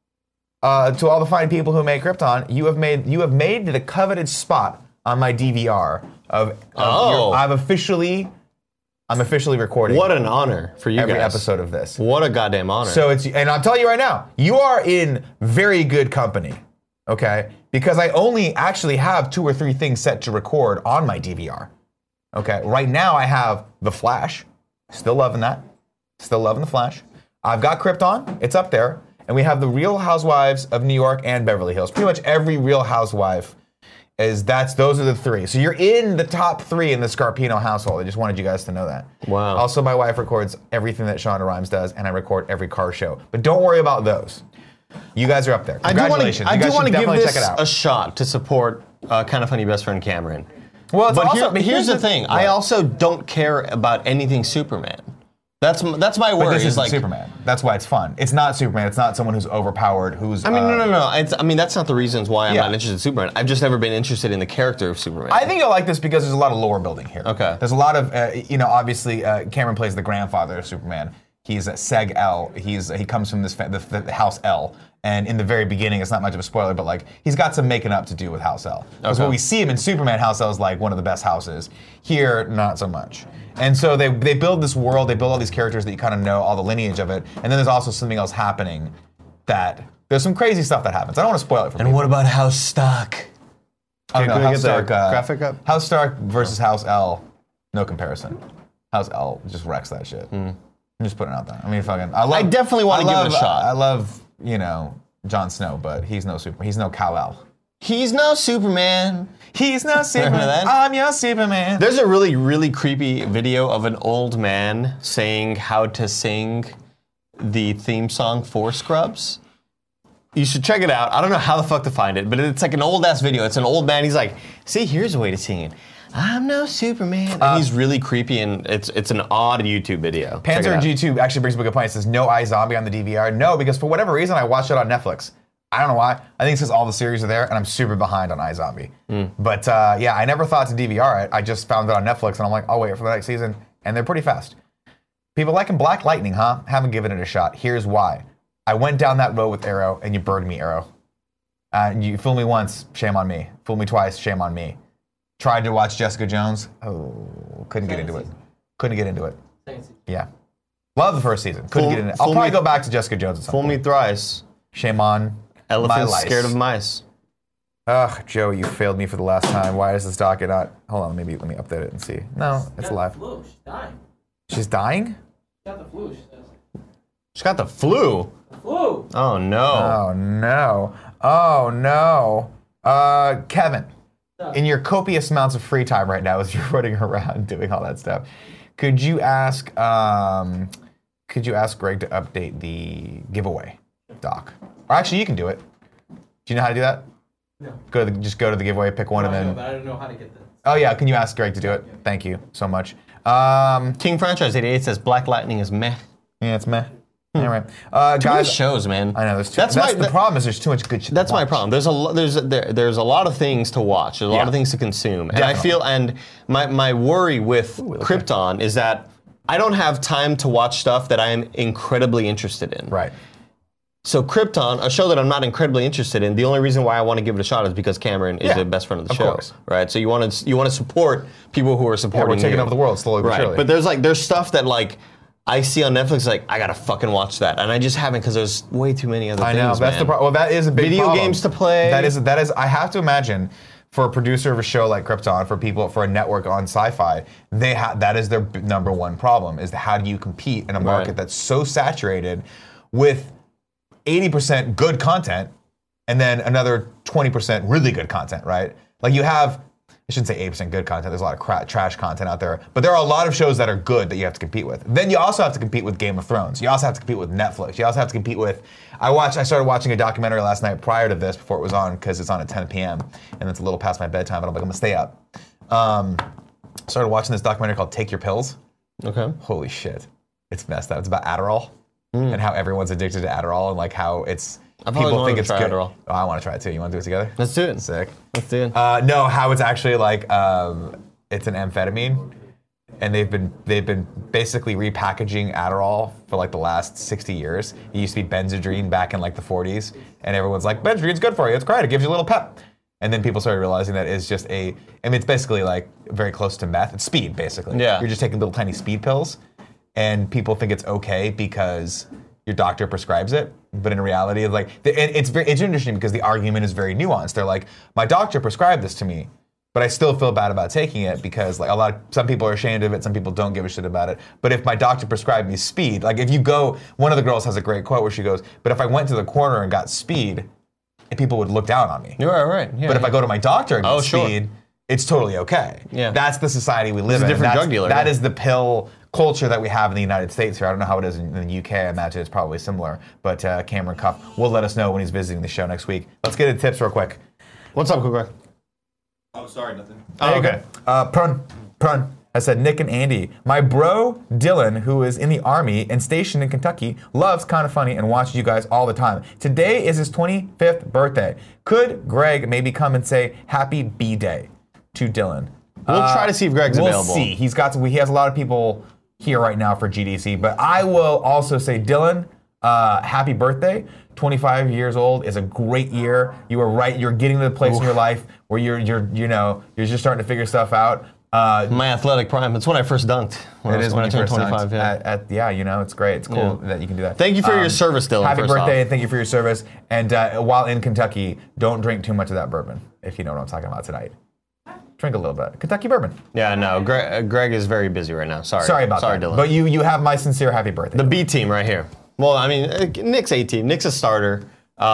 To all the fine people who made Krypton, you have made the coveted spot on my DVR I'm officially recording. What an honor for you every guys. episode of this. What a goddamn honor. So and I'll tell you right now, you are in very good company, okay? Because I only actually have 2 or 3 things set to record on my DVR. Okay, right now I have The Flash, still loving that, still loving The Flash. I've got Krypton, it's up there. And we have the Real Housewives of New York and Beverly Hills. Pretty much every Real Housewife those are the 3. So you're in the top 3 in the Scarpino household. I just wanted you guys to know that. Wow. Also, my wife records everything that Shonda Rhimes does, and I record every car show. But don't worry about those. You guys are up there. Congratulations. I do want to give check it this out. a shot to support Kinda Funny best friend Cameron. Well, it's but also, here's the thing. I also don't care about anything Superman. That's my worry. But this isn't like Superman. That's why it's fun. It's not Superman. It's not someone who's overpowered, who's... I mean, no. That's not the reasons why I'm not interested in Superman. I've just never been interested in the character of Superman. I think you'll like this because there's a lot of lore building here. Okay. There's a lot of, obviously, Cameron plays the grandfather of Superman. He's Seg El. He comes from the House El. And in the very beginning, it's not much of a spoiler, but like he's got some making up to do with House El. Because when we see him in Superman, House El is like one of the best houses. Here, not so much. And so they build this world, they build all these characters that you kind of know, all the lineage of it. And then there's also something else happening there's some crazy stuff that happens. I don't want to spoil it for people. And what about House Stark? Oh, no, House Stark, graphic up? House Stark versus House El, no comparison. House El just wrecks that shit. I'm just putting it out there. I mean, I definitely want to give it a shot. I love, Jon Snow, but he's no Kal-El. He's no Superman. He's no Superman. I'm your Superman. There's a really, really creepy video of an old man saying how to sing the theme song for Scrubs. You should check it out. I don't know how the fuck to find it, but it's like an old ass video. It's an old man. He's like, see, here's a way to sing it. I'm no Superman. And he's really creepy, and it's an odd YouTube video. Panzer G2 actually brings up a good point. It says, no iZombie on the DVR. No, because for whatever reason, I watched it on Netflix. I don't know why. I think it's because all the series are there, and I'm super behind on iZombie. But yeah, I never thought to DVR it. I just found it on Netflix, and I'm like, I'll wait for the next season. And they're pretty fast. People liking Black Lightning, huh? Haven't given it a shot. Here's why. I went down that road with Arrow, and you burned me, Arrow. You fooled me once, shame on me. Fooled me twice, shame on me. Tried to watch Jessica Jones. Oh, couldn't get into it. Couldn't get into it. Yeah. Love the first season. Couldn't get into it. I'll probably go back to Jessica Jones at some point. Fool me thrice. Shame on Elephants my scared of mice. Ugh, Joe, you failed me for the last time. Why is this docket not... Hold on, maybe let me update it and see. No, it's live. She's dying. She's dying? She got the flu, she says. She got the flu. Flu. Oh no. Oh no. Oh no. Kevin, in your copious amounts of free time right now as you're running around doing all that stuff, could you ask Greg to update the giveaway doc? Or actually, you can do it. Do you know how to do that? No. Just go to the giveaway, pick one, and then. No, but I don't know how to get this. Oh yeah, can you ask Greg to do it? Thank you so much. King Franchise 88 says Black Lightning is meh. Yeah, it's meh. All right, Too many guys. shows, man. I know there's too. That's the problem. Is there's too much good shit. That's to my watch. problem. There's a lot of things to watch. There's a lot of things to consume, and I feel my worry with Krypton is that I don't have time to watch stuff that I am incredibly interested in. Right. So Krypton, a show that I'm not incredibly interested in, the only reason why I want to give it a shot is because Cameron is the best friend of the show, right? So you want to support people who are supporting. We're taking you. over the world slowly but surely. But there's stuff that like I see on Netflix, like I gotta fucking watch that, and I just haven't because there's way too many other things. I know that's the problem. Well, that is a big video problem. games to play. That is. I have to imagine. For a producer of a show like Krypton, for a network on Sci-Fi, that is their number one problem: is how do you compete in a market that's so saturated with 80% good content, and then another 20% really good content, right? Like you have, I shouldn't say 80% good content. There's a lot of trash content out there, but there are a lot of shows that are good that you have to compete with. Then you also have to compete with Game of Thrones. You also have to compete with Netflix. You also have to compete with. I started watching a documentary last night prior to this, before it was on, because it's on at 10 p.m. and it's a little past my bedtime, and I'm like, I'm gonna stay up. Started watching this documentary called Take Your Pills. Okay. Holy shit, it's messed up. It's about Adderall and how everyone's addicted to Adderall and like how it's. People think it's good. Adderall. Oh, I want to try it too. You want to do it together? Let's do it. Sick. Let's do it. No, how it's actually like it's an amphetamine, and they've been basically repackaging Adderall for like the last 60 years. It used to be Benzedrine back in like the 40s, and everyone's like, Benzedrine's good for you. It's great. It gives you a little pep. And then people started realizing that it's just it's basically like very close to meth. It's speed, basically. Yeah. You're just taking little tiny speed pills, and people think it's okay because your doctor prescribes it, but in reality, it's interesting because the argument is very nuanced. They're like, my doctor prescribed this to me, but I still feel bad about taking it because like some people are ashamed of it, some people don't give a shit about it. But if my doctor prescribed me speed, like if you go, one of the girls has a great quote where she goes, but if I went to the corner and got speed, people would look down on me. You're right. Yeah, but if I go to my doctor and get speed, sure. It's totally okay. Yeah. That's the society we live in. It's a different drug dealer. That is the pill culture that we have in the United States here. I don't know how it is in the UK. I imagine it's probably similar. But Cameron Cuff will let us know when he's visiting the show next week. Let's get into tips real quick. What's up, Greg? Oh, sorry, nothing. Oh, okay. Prun. I said, Nick and Andy. My bro, Dylan, who is in the Army and stationed in Kentucky, loves Kinda Funny and watches you guys all the time. Today is his 25th birthday. Could Greg maybe come and say Happy B-Day to Dylan? We'll try to see if Greg's available. We'll see. He has a lot of people here right now for GDC, but I will also say, Dylan, happy birthday. 25 years old is a great year. You were right. You're getting to the place in your life where you're just starting to figure stuff out. My athletic prime. It's when I first dunked. When I turned 25. Yeah. It's great. It's cool that you can do that. Thank you for your service, Dylan. Happy birthday, and thank you for your service. And while in Kentucky, don't drink too much of that bourbon, if you know what I'm talking about tonight. Drink a little bit. Kentucky bourbon. Yeah, no. Greg is very busy right now. Sorry about that. Dylan. But you have my sincere happy birthday. The B team right here. Well, I mean, Nick's A team. Nick's a starter.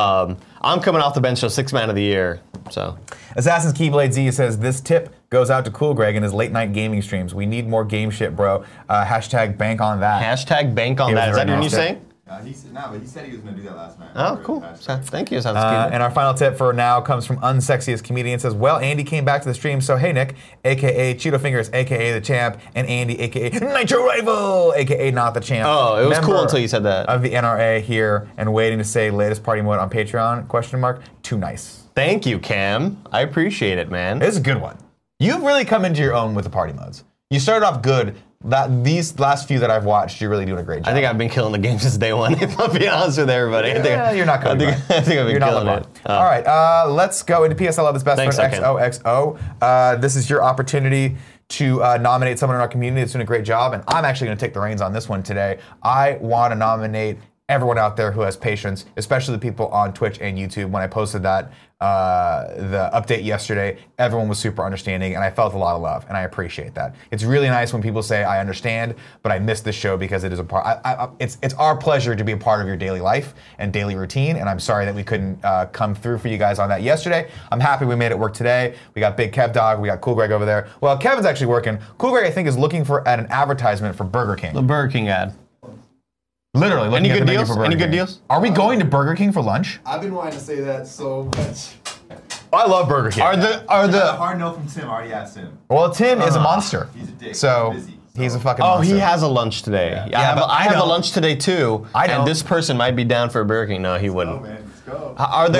I'm coming off the bench, so 6th man of the year. So Assassin's Keyblade Z says, this tip goes out to Cool Greg and his late night gaming streams. We need more game shit, bro. Hashtag bank on that. Hashtag bank on that. Is that your new saying? But he said he was going to do that last night. Oh, cool. Thank you. Sounds And our final tip for now comes from Unsexiest Comedian. It says, well, Andy came back to the stream, so hey, Nick, a.k.a. Cheeto Fingers, a.k.a. The Champ, and Andy, a.k.a. Nitro Rifle, a.k.a. Not The Champ. Oh, it was member cool until you said that. Of the NRA here and waiting to say latest party mode on Patreon, question mark, too nice. Thank you, Cam. I appreciate it, man. This is a good one. You've really come into your own with the party modes. You started off good. These last few that I've watched, you're really doing a great job. I think I've been killing the game since day one, if I'll be honest with everybody. Yeah, you're not Kobe. I think I've been killing it. All right, let's go into PS I Love His Best Thanks, Friend XOXO. This is your opportunity to nominate someone in our community that's doing a great job, and I'm actually going to take the reins on this one today. I want to nominate everyone out there who has patience, especially the people on Twitch and YouTube. When I posted that, the update yesterday, everyone was super understanding, and I felt a lot of love, and I appreciate that. It's really nice when people say, I understand, but I miss this show because it is a part. It's our pleasure to be a part of your daily life and daily routine, and I'm sorry that we couldn't come through for you guys on that yesterday. I'm happy we made it work today. We got Big Kev Dog, we got Cool Greg over there. Well, Kevin's actually working. Cool Greg, I think, is looking for an advertisement for Burger King. The Burger King ad. Literally, looking Any at good the menu deals? for Burger Any good King. deals? Are we going to Burger King for lunch? I've been wanting to say that so much. I love Burger King. Are the Hard no from Tim. I already asked him. Well, Tim is a monster. He's a dick. So He's busy, he's a fucking Oh, monster. he has a lunch today. Yeah, but I have a don't. lunch today too. I don't. And this person might be down for a Burger King. No, he wouldn't. Oh man, let's go.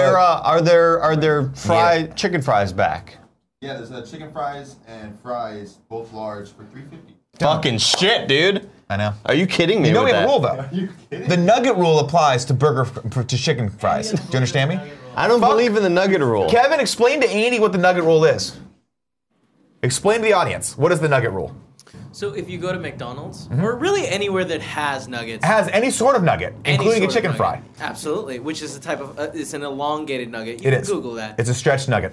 Are there chicken fries back? Yeah, there's chicken fries and fries, both large, for $3.50. Fucking shit, dude. I know. Are you kidding me? You know we with have a that? rule though. Are you kidding? The nugget rule applies to chicken fries. Do you understand me? I don't believe in the nugget rule. Kevin, explain to Andy what the nugget rule is. Explain to the audience. What is the nugget rule? So if you go to McDonald's, or really anywhere that has nuggets, It has any sort of nugget, any including a sort of chicken nugget. fry. Absolutely, which is a type of, it's an elongated nugget. You It can is. Google that. It's a stretched nugget.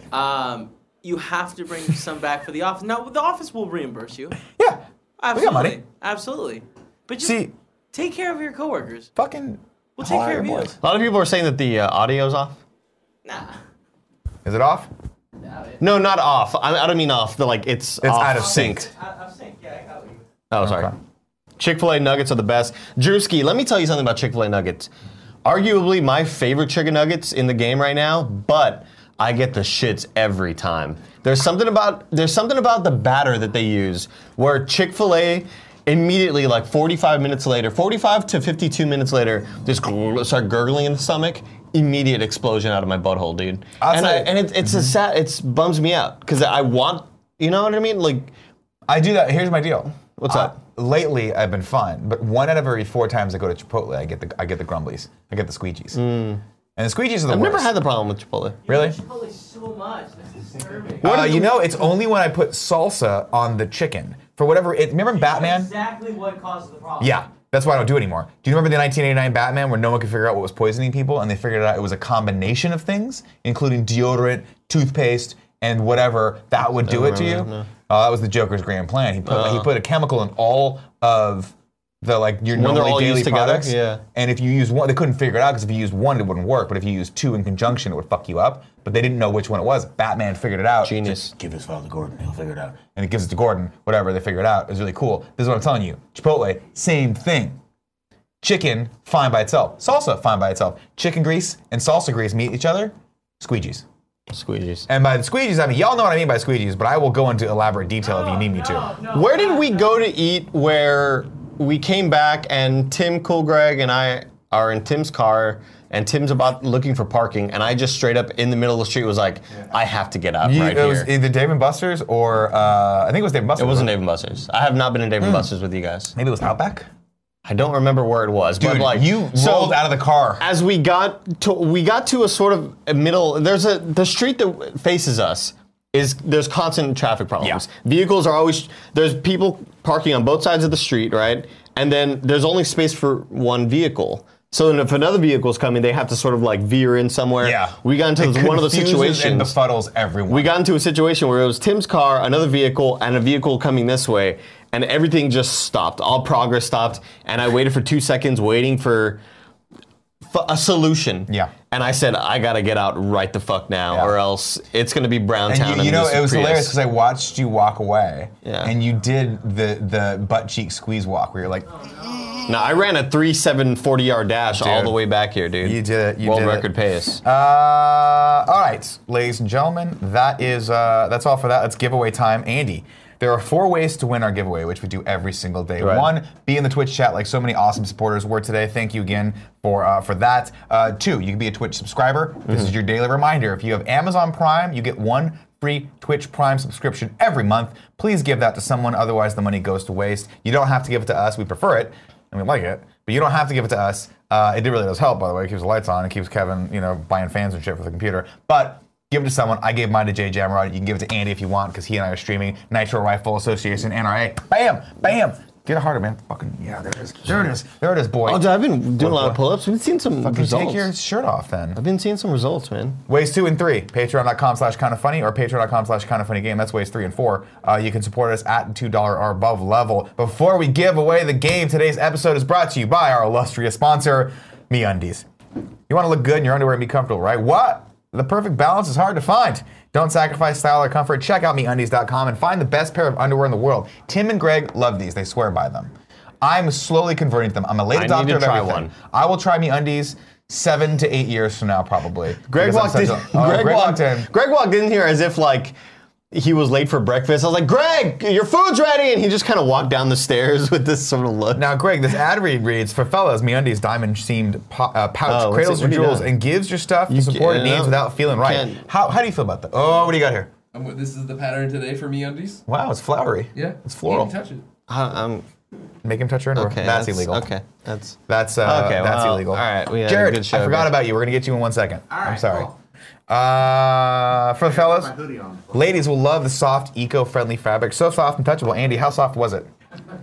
You have to bring some back for the office. Now, the office will reimburse you. Yeah. Absolutely. We got money. Absolutely. But just See, take care of your coworkers. fucking. We'll take care of you. boys. A lot of people are saying that the audio's off. Nah. Is it off? Doubt it. No, not off. I don't mean off. It's off out of sync. I'm saying, yeah, I got you. Oh, sorry. Okay. Chick-fil-A nuggets are the best. Drewski, let me tell you something about Chick-fil-A nuggets. Arguably my favorite chicken nuggets in the game right now, but I get the shits every time. There's something about the batter that they use where Chick-fil-A immediately, like 45 minutes later, 45 to 52 minutes later, just start gurgling in the stomach. Immediate explosion out of my butthole, dude. It's a sad. It bums me out because I want. You know what I mean? Like, I do that. Here's my deal. What's up? Lately, I've been fine, but 1 out of every 4 times I go to Chipotle, I get the grumblies. I get the squeegees. And the squeegees are the I've worst. never had the problem with Chipotle. Really? Chipotle so much. That's disturbing. You know, it's only when I put salsa on the chicken. For whatever, remember Batman? Exactly what causes the problem. Yeah, that's why I don't do it anymore. Do you remember the 1989 Batman where no one could figure out what was poisoning people, and they figured out it was a combination of things, including deodorant, toothpaste, and whatever that would do it to you? no. That was the Joker's grand plan. He put a chemical in all of the your When they're normally all daily used together? products. Yeah. And if you use one, they couldn't figure it out because if you used one, it wouldn't work. But if you used 2 in conjunction, it would fuck you up. But they didn't know which one it was. Batman figured it out. Genius. Just give this file to Gordon. He'll figure it out. And it gives it to Gordon. Whatever, they figure it out. It was really cool. This is what I'm telling you. Chipotle, same thing. Chicken, fine by itself. Salsa, fine by itself. Chicken grease and salsa grease meet each other. Squeegees. Squeegees. And by the squeegees, I mean, y'all know what I mean by squeegees, but I will go into elaborate detail if you need me to. Where did we go to eat where we came back and Tim, Cool Greg, and I are in Tim's car and Tim's about looking for parking and I just straight up in the middle of the street was like, I have to get out right It was here. either Dave and Buster's or, I think it was Dave and Buster's. It wasn't Dave & Buster's. I have not been in Dave & Buster's with you guys. Maybe it was Outback? I don't remember where it was, Dude, but like you rolled out of the car. As we got to a sort of a middle. The street that faces us there's constant traffic problems. Yeah. Vehicles are always there's people parking on both sides of the street, right? And then there's only space for one vehicle. So then if another vehicle's coming, they have to sort of like veer in somewhere. Yeah. We got into one of those situations. And befuddles everyone. We got into a situation where it was Tim's car, another vehicle, and a vehicle coming this way, and everything just stopped. All progress stopped, and I waited for 2 seconds, waiting for a solution. Yeah. And I said, I gotta get out right the fuck now, or else it's gonna be Brown Town. And you know, it was Prius. hilarious because I watched you walk away, Yeah. and you did the butt cheek squeeze walk where you're like, No, I ran a 3.7 40-yard dash all the way back here, dude. You did it. World record pace. All right, ladies and gentlemen, that's all for that. It's giveaway time. Andy, there are 4 ways to win our giveaway, which we do every single day. Right. 1, be in the Twitch chat like so many awesome supporters were today. Thank you again for that. 2, you can be a Twitch subscriber. This is your daily reminder. If you have Amazon Prime, you get 1 free Twitch Prime subscription every month. Please give that to someone, otherwise the money goes to waste. You don't have to give it to us. We prefer it, and we like it, but you don't have to give it to us. It really does help, by the way. It keeps the lights on. It keeps Kevin, buying fans and shit for the computer. But give it to someone. I gave mine to Jay Jamrod. You can give it to Andy if you want, because he and I are streaming Nitro Rifle Association, NRA. Bam! Bam! Get it harder, man. Fucking, yeah, there it is. There it is. There it is, boy. Oh, dude, I've been doing a lot of pull-ups. We've been seeing some results. Take your shirt off, then. I've been seeing some results, man. Ways 2 and 3, patreon.com/kindafunny or patreon.com/kindafunnygame. That's ways 3 and 4. You can support us at $2 or above level. Before we give away the game, today's episode is brought to you by our illustrious sponsor, MeUndies. You want to look good in your underwear and be comfortable, right? What? The perfect balance is hard to find. Don't sacrifice style or comfort. Check out MeUndies.com and find the best pair of underwear in the world. Tim and Greg love these. They swear by them. I'm slowly converting to them. I'm a late adopter of everything. One. I will try MeUndies 7 to 8 years from now, probably. Greg walked in. Greg walked in here as if like he was late for breakfast. I was like, Greg, your food's ready, and he just kind of walked down the stairs with this sort of look. Now, Greg, this ad read reads, for fellas, MeUndies diamond seamed pouch cradles your jewels and gives your stuff the support it needs without feeling right. How do you feel about that? Oh, what do you got here? This is the pattern today for MeUndies. Wow, it's flowery. Yeah, it's floral. You can touch it. Make him touch your underwear. Okay, that's illegal. Okay, that's illegal. All right, we had Jared, a good show. I forgot about you. We're gonna get you in 1 second. All right, I'm sorry. cool. For the fellas, ladies will love the soft, eco-friendly fabric. So soft and touchable. Andy, how soft was it?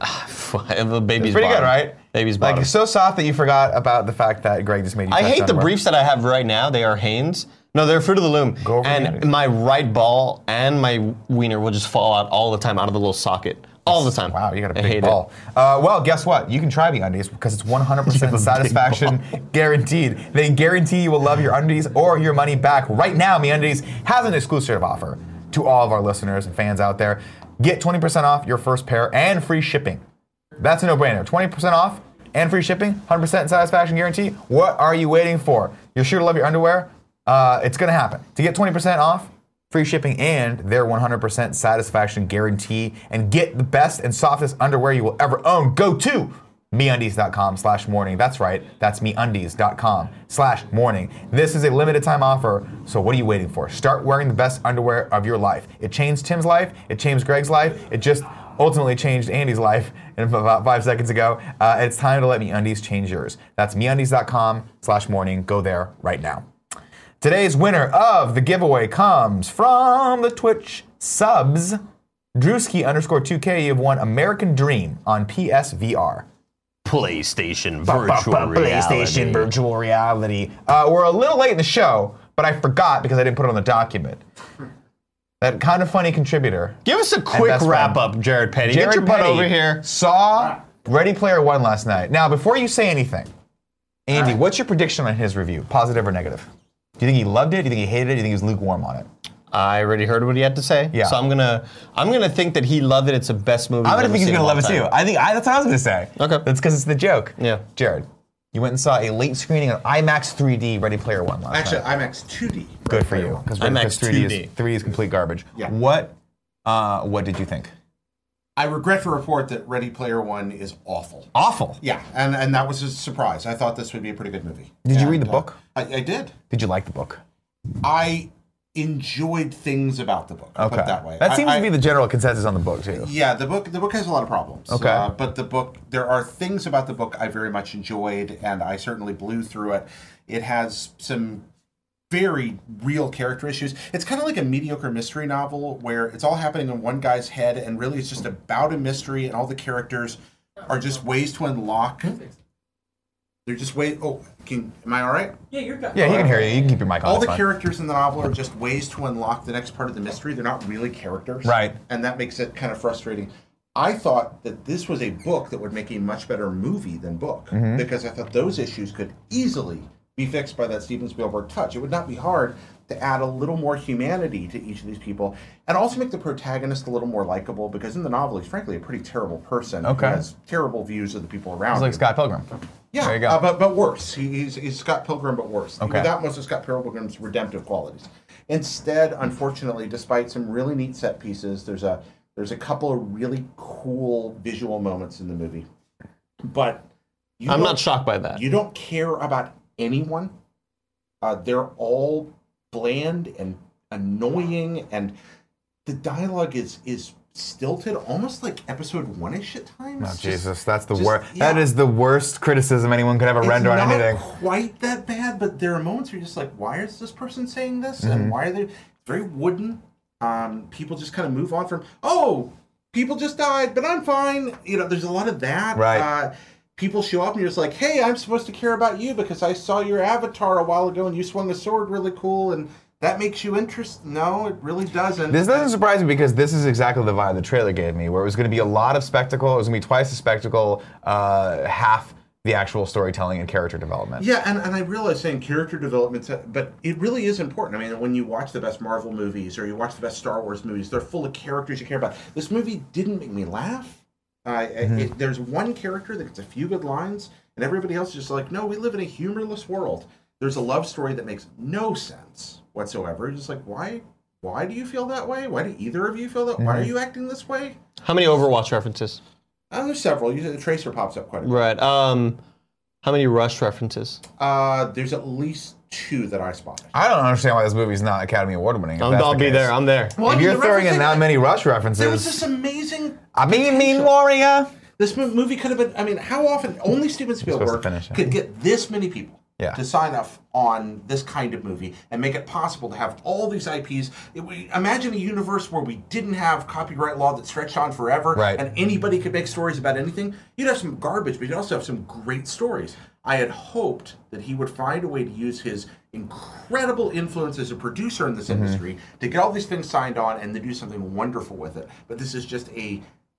The baby's pretty bottom. good, right? Baby's bottom. Like, so soft that you forgot about the fact that Greg just made you touch I hate the underwear. briefs that I have right now. They are Hanes. No, they're Fruit of the Loom. Go over and my right ball and my wiener will just fall out all the time out of the little socket. All the time. Wow, you got a I big hate ball. Well, guess what? You can try MeUndies because it's 100% satisfaction guaranteed. They guarantee you will love your undies or your money back. Right now, MeUndies has an exclusive offer to all of our listeners and fans out there. Get 20% off your first pair and free shipping. That's a no-brainer. 20% off and free shipping, 100% satisfaction guarantee. What are you waiting for? You're sure to love your underwear? It's going to happen. To get 20% off, free shipping, and their 100% satisfaction guarantee, and get the best and softest underwear you will ever own, go to MeUndies.com/morning. That's right. That's MeUndies.com/morning. This is a limited time offer, so what are you waiting for? Start wearing the best underwear of your life. It changed Tim's life. It changed Greg's life. It just ultimately changed Andy's life about 5 seconds ago. It's time to let MeUndies change yours. That's MeUndies.com/morning. Go there right now. Today's winner of the giveaway comes from the Twitch subs. Drewski_2K, you've won American Dream on PSVR. PlayStation Virtual Reality. PlayStation Virtual Reality. We're a little late in the show, but I forgot because I didn't put it on the document. That kind of funny contributor. Give us a quick wrap up, Jared Petty. Get your butt over here. Saw Ready Player One last night. Now, before you say anything, Andy, what's your prediction on his review? Positive or negative? Do you think he loved it? Do you think he hated it? Do you think he was lukewarm on it? I already heard what he had to say. Yeah. So I'm gonna think that he loved it. It's the best movie. I'm gonna think he's gonna love it too. That's what I was gonna say. Okay. That's because it's the joke. Yeah. Jared, you went and saw a late screening of IMAX 3D Ready Player One last night. Actually, IMAX 2D. Good for you, because IMAX 3D is complete garbage. Yeah. What did you think? I regret to report that Ready Player One is awful. Awful. Yeah, and that was a surprise. I thought this would be a pretty good movie. Did you read the book? I did. Did you like the book? I enjoyed things about the book. I'll put it that way. That seems to be the general consensus on the book too. Yeah, the book has a lot of problems. Okay. But there are things about the book I very much enjoyed, and I certainly blew through it. It has some very real character issues. It's kind of like a mediocre mystery novel where it's all happening in one guy's head, and really it's just about a mystery, and all the characters are just ways to unlock. They're just ways. Oh, am I all right? Yeah, you're good. Yeah, he can hear you. You can keep your mic on. All the fine. characters in the novel are just ways to unlock the next part of the mystery. They're not really characters. Right. And that makes it kind of frustrating. I thought that this was a book that would make a much better movie than book, because I thought those issues could easily be fixed by that Steven Spielberg touch. It would not be hard to add a little more humanity to each of these people, and also make the protagonist a little more likable, because in the novel he's frankly a pretty terrible person. Okay. He has terrible views of the people around It's like him. Scott Pilgrim. Yeah, There you go. but worse. He's Scott Pilgrim, but worse. Okay. Without most of Scott Pilgrim's redemptive qualities. Instead, unfortunately, despite some really neat set pieces, there's a couple of really cool visual moments in the movie. But I'm not shocked by that. You don't care about anyone. They're all bland and annoying, and the dialogue is stilted, almost like episode 1-ish at times. Oh, Jesus, that's the just- worst. yeah. That is the worst criticism anyone could ever render on anything. It's not quite that bad, but there are moments where you're just like, why is this person saying this? And why are they... It's very wooden. People just kind of move on from, oh, people just died, but I'm fine. You know, there's a lot of that. Right. People show up and you're just like, hey, I'm supposed to care about you because I saw your avatar a while ago and you swung a sword really cool, and that makes you interested. No, it really doesn't. This doesn't surprise me because this is exactly the vibe the trailer gave me, where it was going to be a lot of spectacle. It was going to be twice the spectacle, half the actual storytelling and character development. Yeah, and I realize saying character development, but it really is important. I mean, when you watch the best Marvel movies or you watch the best Star Wars movies, they're full of characters you care about. This movie didn't make me laugh. There's one character that gets a few good lines, and everybody else is just like, no, we live in a humorless world. There's a love story that makes no sense whatsoever. You're just like, why do you feel that way? Why do either of you feel that? Why are you acting this way? How many Overwatch references? There's several. The Tracer pops up quite a bit. Right. How many Rush references? There's at least 2 that I spotted. I don't understand why this movie's not Academy Award winning. I'll be there. I'm there. Well, If you're throwing in that many Rush references, there was this amazing. I mean potential. warrior. This movie could have been. I mean, how often only Steven Spielberg finish it. could get this many people Yeah. to sign up on this kind of movie and make it possible to have all these IPs. Imagine a universe where we didn't have copyright law that stretched on forever, Right. and anybody could make stories about anything. You'd have some garbage, but you'd also have some great stories. I had hoped that he would find a way to use his incredible influence as a producer in this industry to get all these things signed on and to do something wonderful with it. But this is just a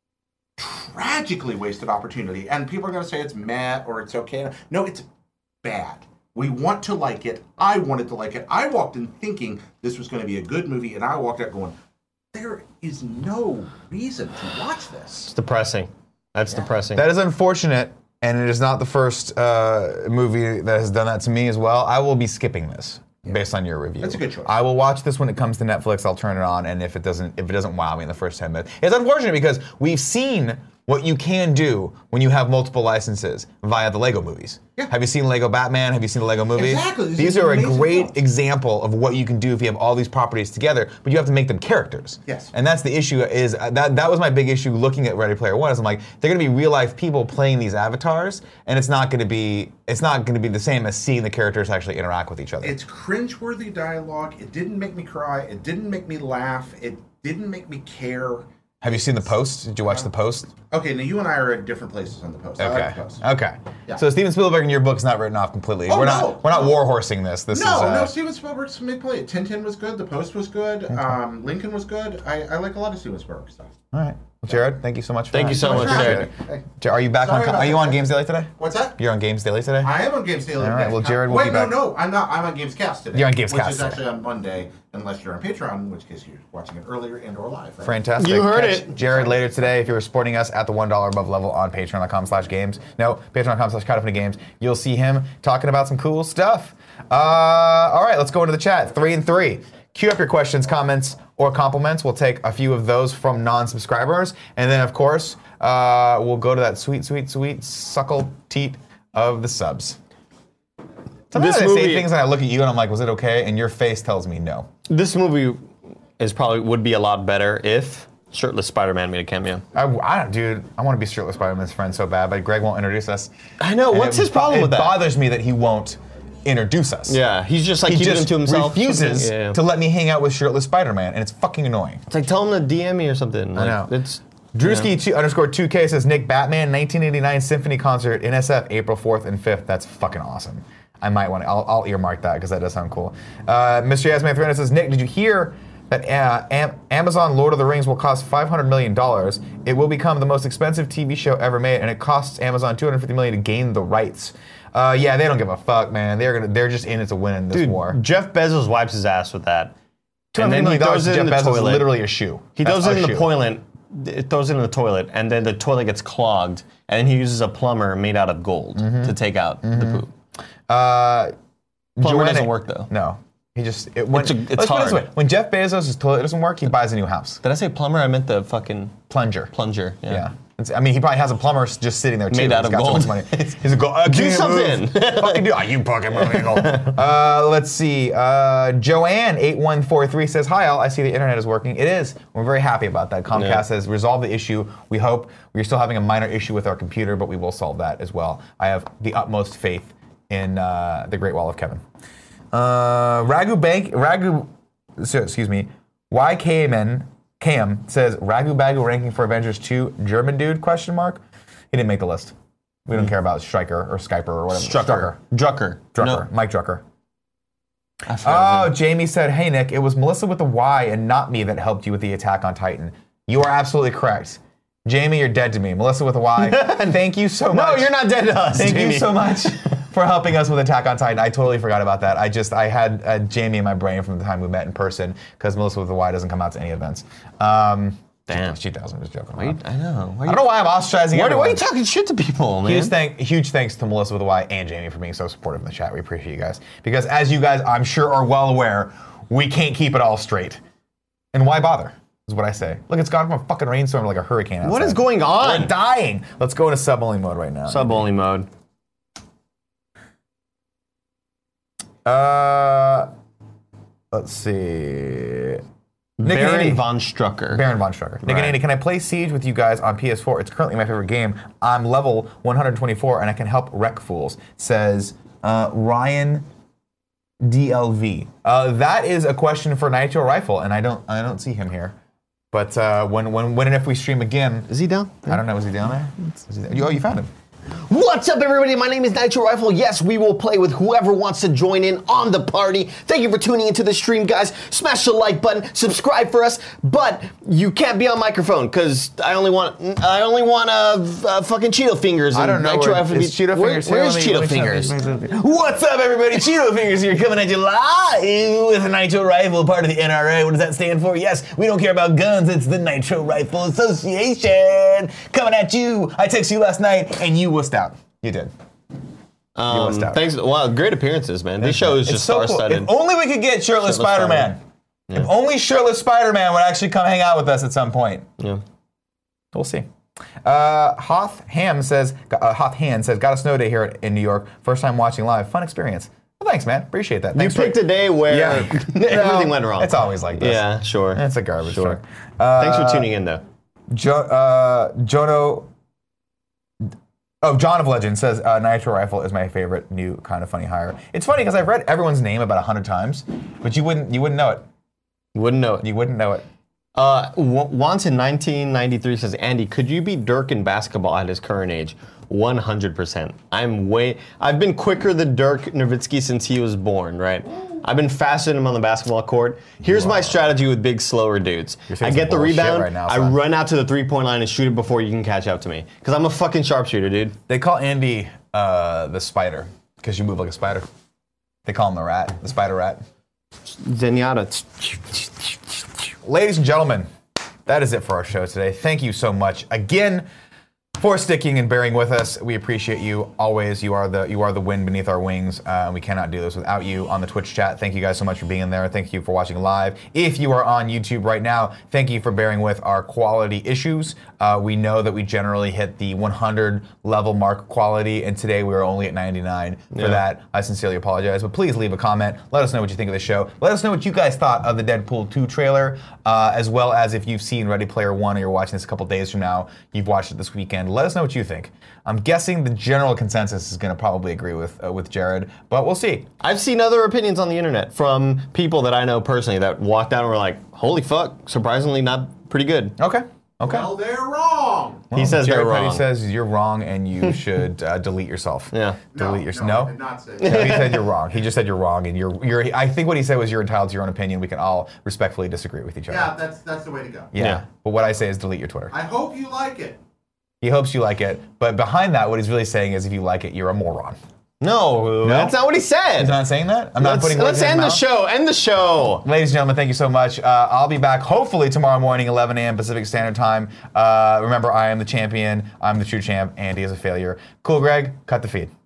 tragically wasted opportunity. And people are going to say it's meh or it's okay. No, it's bad. We want to like it. I wanted to like it. I walked in thinking this was going to be a good movie, and I walked out going, there is no reason to watch this. It's depressing. That's depressing. That is unfortunate, and it is not the first movie that has done that to me as well. I will be skipping this based on your review. That's a good choice. I will watch this when it comes to Netflix. I'll turn it on, and if it doesn't wow me in the first 10 minutes, it's unfortunate because we've seen what you can do when you have multiple licenses via the Lego movies. Yeah. Have you seen Lego Batman? Have you seen the Lego movie? Exactly. These are a great example of what you can do if you have all these properties together, but you have to make them characters. Yes. And that's the issue. Is that was my big issue looking at Ready Player One. Is I'm like, they're going to be real life people playing these avatars, and it's not going to be the same as seeing the characters actually interact with each other. It's cringeworthy dialogue. It didn't make me cry. It didn't make me laugh. It didn't make me care. Have you seen The Post? Did you watch The Post? Okay, now you and I are at different places on The Post. I like The Post. Okay. Yeah. So Steven Spielberg in your book's not written off completely. Oh, we're no. not warhorsing this. This No, is no, Steven Spielberg's made play. Tintin was good. The Post was good. Lincoln was good. I like a lot of Steven Spielberg stuff. All right. Well, Jared, thank you so much for Thank that. you so much, Jared. Hey. Are you back Sorry on? about Are you that. on Games Daily today? What's that? You're on Games Daily today. I am on Games Daily. All right, well, Jared will Wait, be back. no, I'm not. I'm on Gamescast today. You're on Gamescast which is today. actually on Monday, unless you're on Patreon, in which case you're watching it earlier and or live. Right? Fantastic. You heard Catch it. Jared later today if you're supporting us at the $1 above level on patreon.com/games. No, patreon.com/games. You'll see him talking about some cool stuff. All right, let's go into the chat. 3 and 3. Queue up your questions, comments, or compliments. We'll take a few of those from non-subscribers. And then, of course, we'll go to that sweet, sweet, sweet suckle teat of the subs. Sometimes This I say movie- things and I look at you and I'm like, was it okay? And your face tells me no. This movie would be a lot better if shirtless Spider-Man made a cameo. Dude, I want to be shirtless Spider-Man's friend so bad, but Greg won't introduce us. I know. And What's his problem with that? It bothers me that he won't introduce us. Yeah, he's just like He keeping just him to himself. refuses Yeah. to let me hang out with shirtless Spider-Man, and it's fucking annoying. It's like tell him to DM me or something. I know. It's Drewski_2K says Nick Batman 1989 Symphony Concert in SF April 4th and 5th. That's fucking awesome. I might want to. I'll earmark that because that does sound cool. Mr. Yasman300 says Nick, did you hear that Amazon Lord of the Rings will cost $500 million. It will become the most expensive TV show ever made, and it costs Amazon $250 million to gain the rights. Yeah, they don't give a fuck, man. They're just in it to win in this war. Jeff Bezos wipes his ass with that. And then he throws it in the toilet. Literally a shoe. He throws it in the toilet. It throws it in the toilet, and then the toilet gets clogged, and then he uses a plumber made out of gold to take out the poop. Plumber doesn't work though. No. He just it's hard. Put it this way. When Jeff Bezos' toilet doesn't work, he buys a new house. Did I say plumber? I meant the fucking plunger. Plunger. Yeah. I mean, he probably has a plumber just sitting there too. Made out of gold. So much money. He's a gold. Do something. Fucking do. You fucking move. Let's see. Joanne8143 says, "Hi all. I see the internet is working. It is. We're very happy about that. Comcast has resolved the issue. We hope. We're still having a minor issue with our computer, but we will solve that as well. I have the utmost faith in the Great Wall of Kevin." Cam says, Ragu Bagu ranking for Avengers 2, German dude, question mark? He didn't make the list. We don't care about Stryker or Skyper or whatever. Drucker. No. Mike Drucker. Oh, Jamie said, hey Nick, it was Melissa with the Y and not me that helped you with the Attack on Titan. You are absolutely correct. Jamie, you're dead to me. Melissa with a Y, thank you so much. No, you're not dead to us, Thank Jamie. you so much for helping us with Attack on Titan. I totally forgot about that. I had Jamie in my brain from the time we met in person because Melissa with a Y doesn't come out to any events. Damn. She doesn't. Just joking. I know. I don't know why I'm ostracizing everyone. Why are you talking shit to people, man? Huge thanks to Melissa with a Y and Jamie for being so supportive in the chat. We appreciate you guys. Because as you guys, I'm sure, are well aware, we can't keep it all straight. And why bother? Is what I say. Look, it's gone from a fucking rainstorm to like a hurricane outside. What is going on? We're dying. Let's go into sub-only mode right now. Sub-only mode. Let's see. Baron von Strucker. Nick and Andy, can I play Siege with you guys on PS4? It's currently my favorite game. I'm level 124 and I can help wreck fools, says Ryan DLV. That is a question for Nitro Rifle, and I don't see him here. But when and if we stream again, is he down? I don't know. Is he down there? Oh, you found him. What's up, everybody? My name is Nitro Rifle. Yes, we will play with whoever wants to join in on the party. Thank you for tuning into the stream, guys. Smash the like button, subscribe for us, but you can't be on microphone because I only want fucking Cheeto Fingers. I don't know. Is Cheeto Fingers here? Where's Cheeto Fingers? What's up, everybody? Cheeto Fingers here, coming at you live with Nitro Rifle, part of the NRA. What does that stand for? Yes, we don't care about guns. It's the Nitro Rifle Association coming at you. I texted you last night, and you wussed out. You did. Thanks. Wow, great appearances, man. This show is just star-studded. If only we could get shirtless Spider-Man. Yeah. If only shirtless Spider-Man would actually come hang out with us at some point. Yeah. We'll see. Hoth Hand says, got a snow day here in New York. First time watching live. Fun experience. Well, thanks, man. Appreciate that. Thanks you picked a day where everything went wrong. It's always like this. Yeah, sure. It's a garbage truck. Thanks for tuning in, though. John of Legend says, Nitro Rifle is my favorite new kind of funny hire. It's funny because I've read everyone's name about 100 times, but you wouldn't know it. You wouldn't know it. You wouldn't know it. Once in 1993 says, Andy, could you beat Dirk in basketball at his current age? 100%. I've been quicker than Dirk Nowitzki since he was born, right? I've been faster than him on the basketball court. Here's my strategy with big, slower dudes. I get the rebound, right now, I run out to the three-point line and shoot it before you can catch up to me. Because I'm a fucking sharpshooter, dude. They call Andy the spider, because you move like a spider. They call him the rat, the spider rat. Zenyatta. Ladies and gentlemen, that is it for our show today. Thank you so much again for sticking and bearing with us. We appreciate you always. You are the wind beneath our wings. We cannot do this without you on the Twitch chat. Thank you guys so much for being in there. Thank you for watching live. If you are on YouTube right now, thank you for bearing with our quality issues. We know that we generally hit the 100 level mark quality, and today we are only at 99. For that, I sincerely apologize. But please leave a comment. Let us know what you think of the show. Let us know what you guys thought of the Deadpool 2 trailer, as well as if you've seen Ready Player One or you're watching this a couple days from now, you've watched it this weekend. Let us know what you think. I'm guessing the general consensus is going to probably agree with Jared, but we'll see. I've seen other opinions on the internet from people that I know personally that walked out and were like, holy fuck, surprisingly not pretty good. Okay. Well, they're wrong. He says Jerry they're Petty wrong. says you're wrong and you should delete yourself. Yeah. Delete yourself. No, No? I did not say No, that. he said you're wrong. He just said you're wrong, and you're. I think what he said was you're entitled to your own opinion. We can all respectfully disagree with each other. Yeah, that's the way to go. Yeah. But what I say is delete your Twitter. I hope you like it. He hopes you like it, but behind that, what he's really saying is if you like it, you're a moron. No, that's not what he said. He's not saying that? I'm not putting words Let's in his end the mouth? show. End the show. Ladies and gentlemen, thank you so much. I'll be back hopefully tomorrow morning, 11 a.m. Pacific Standard Time. Remember, I am the champion. I'm the true champ. Andy is a failure. Cool, Greg. Cut the feed.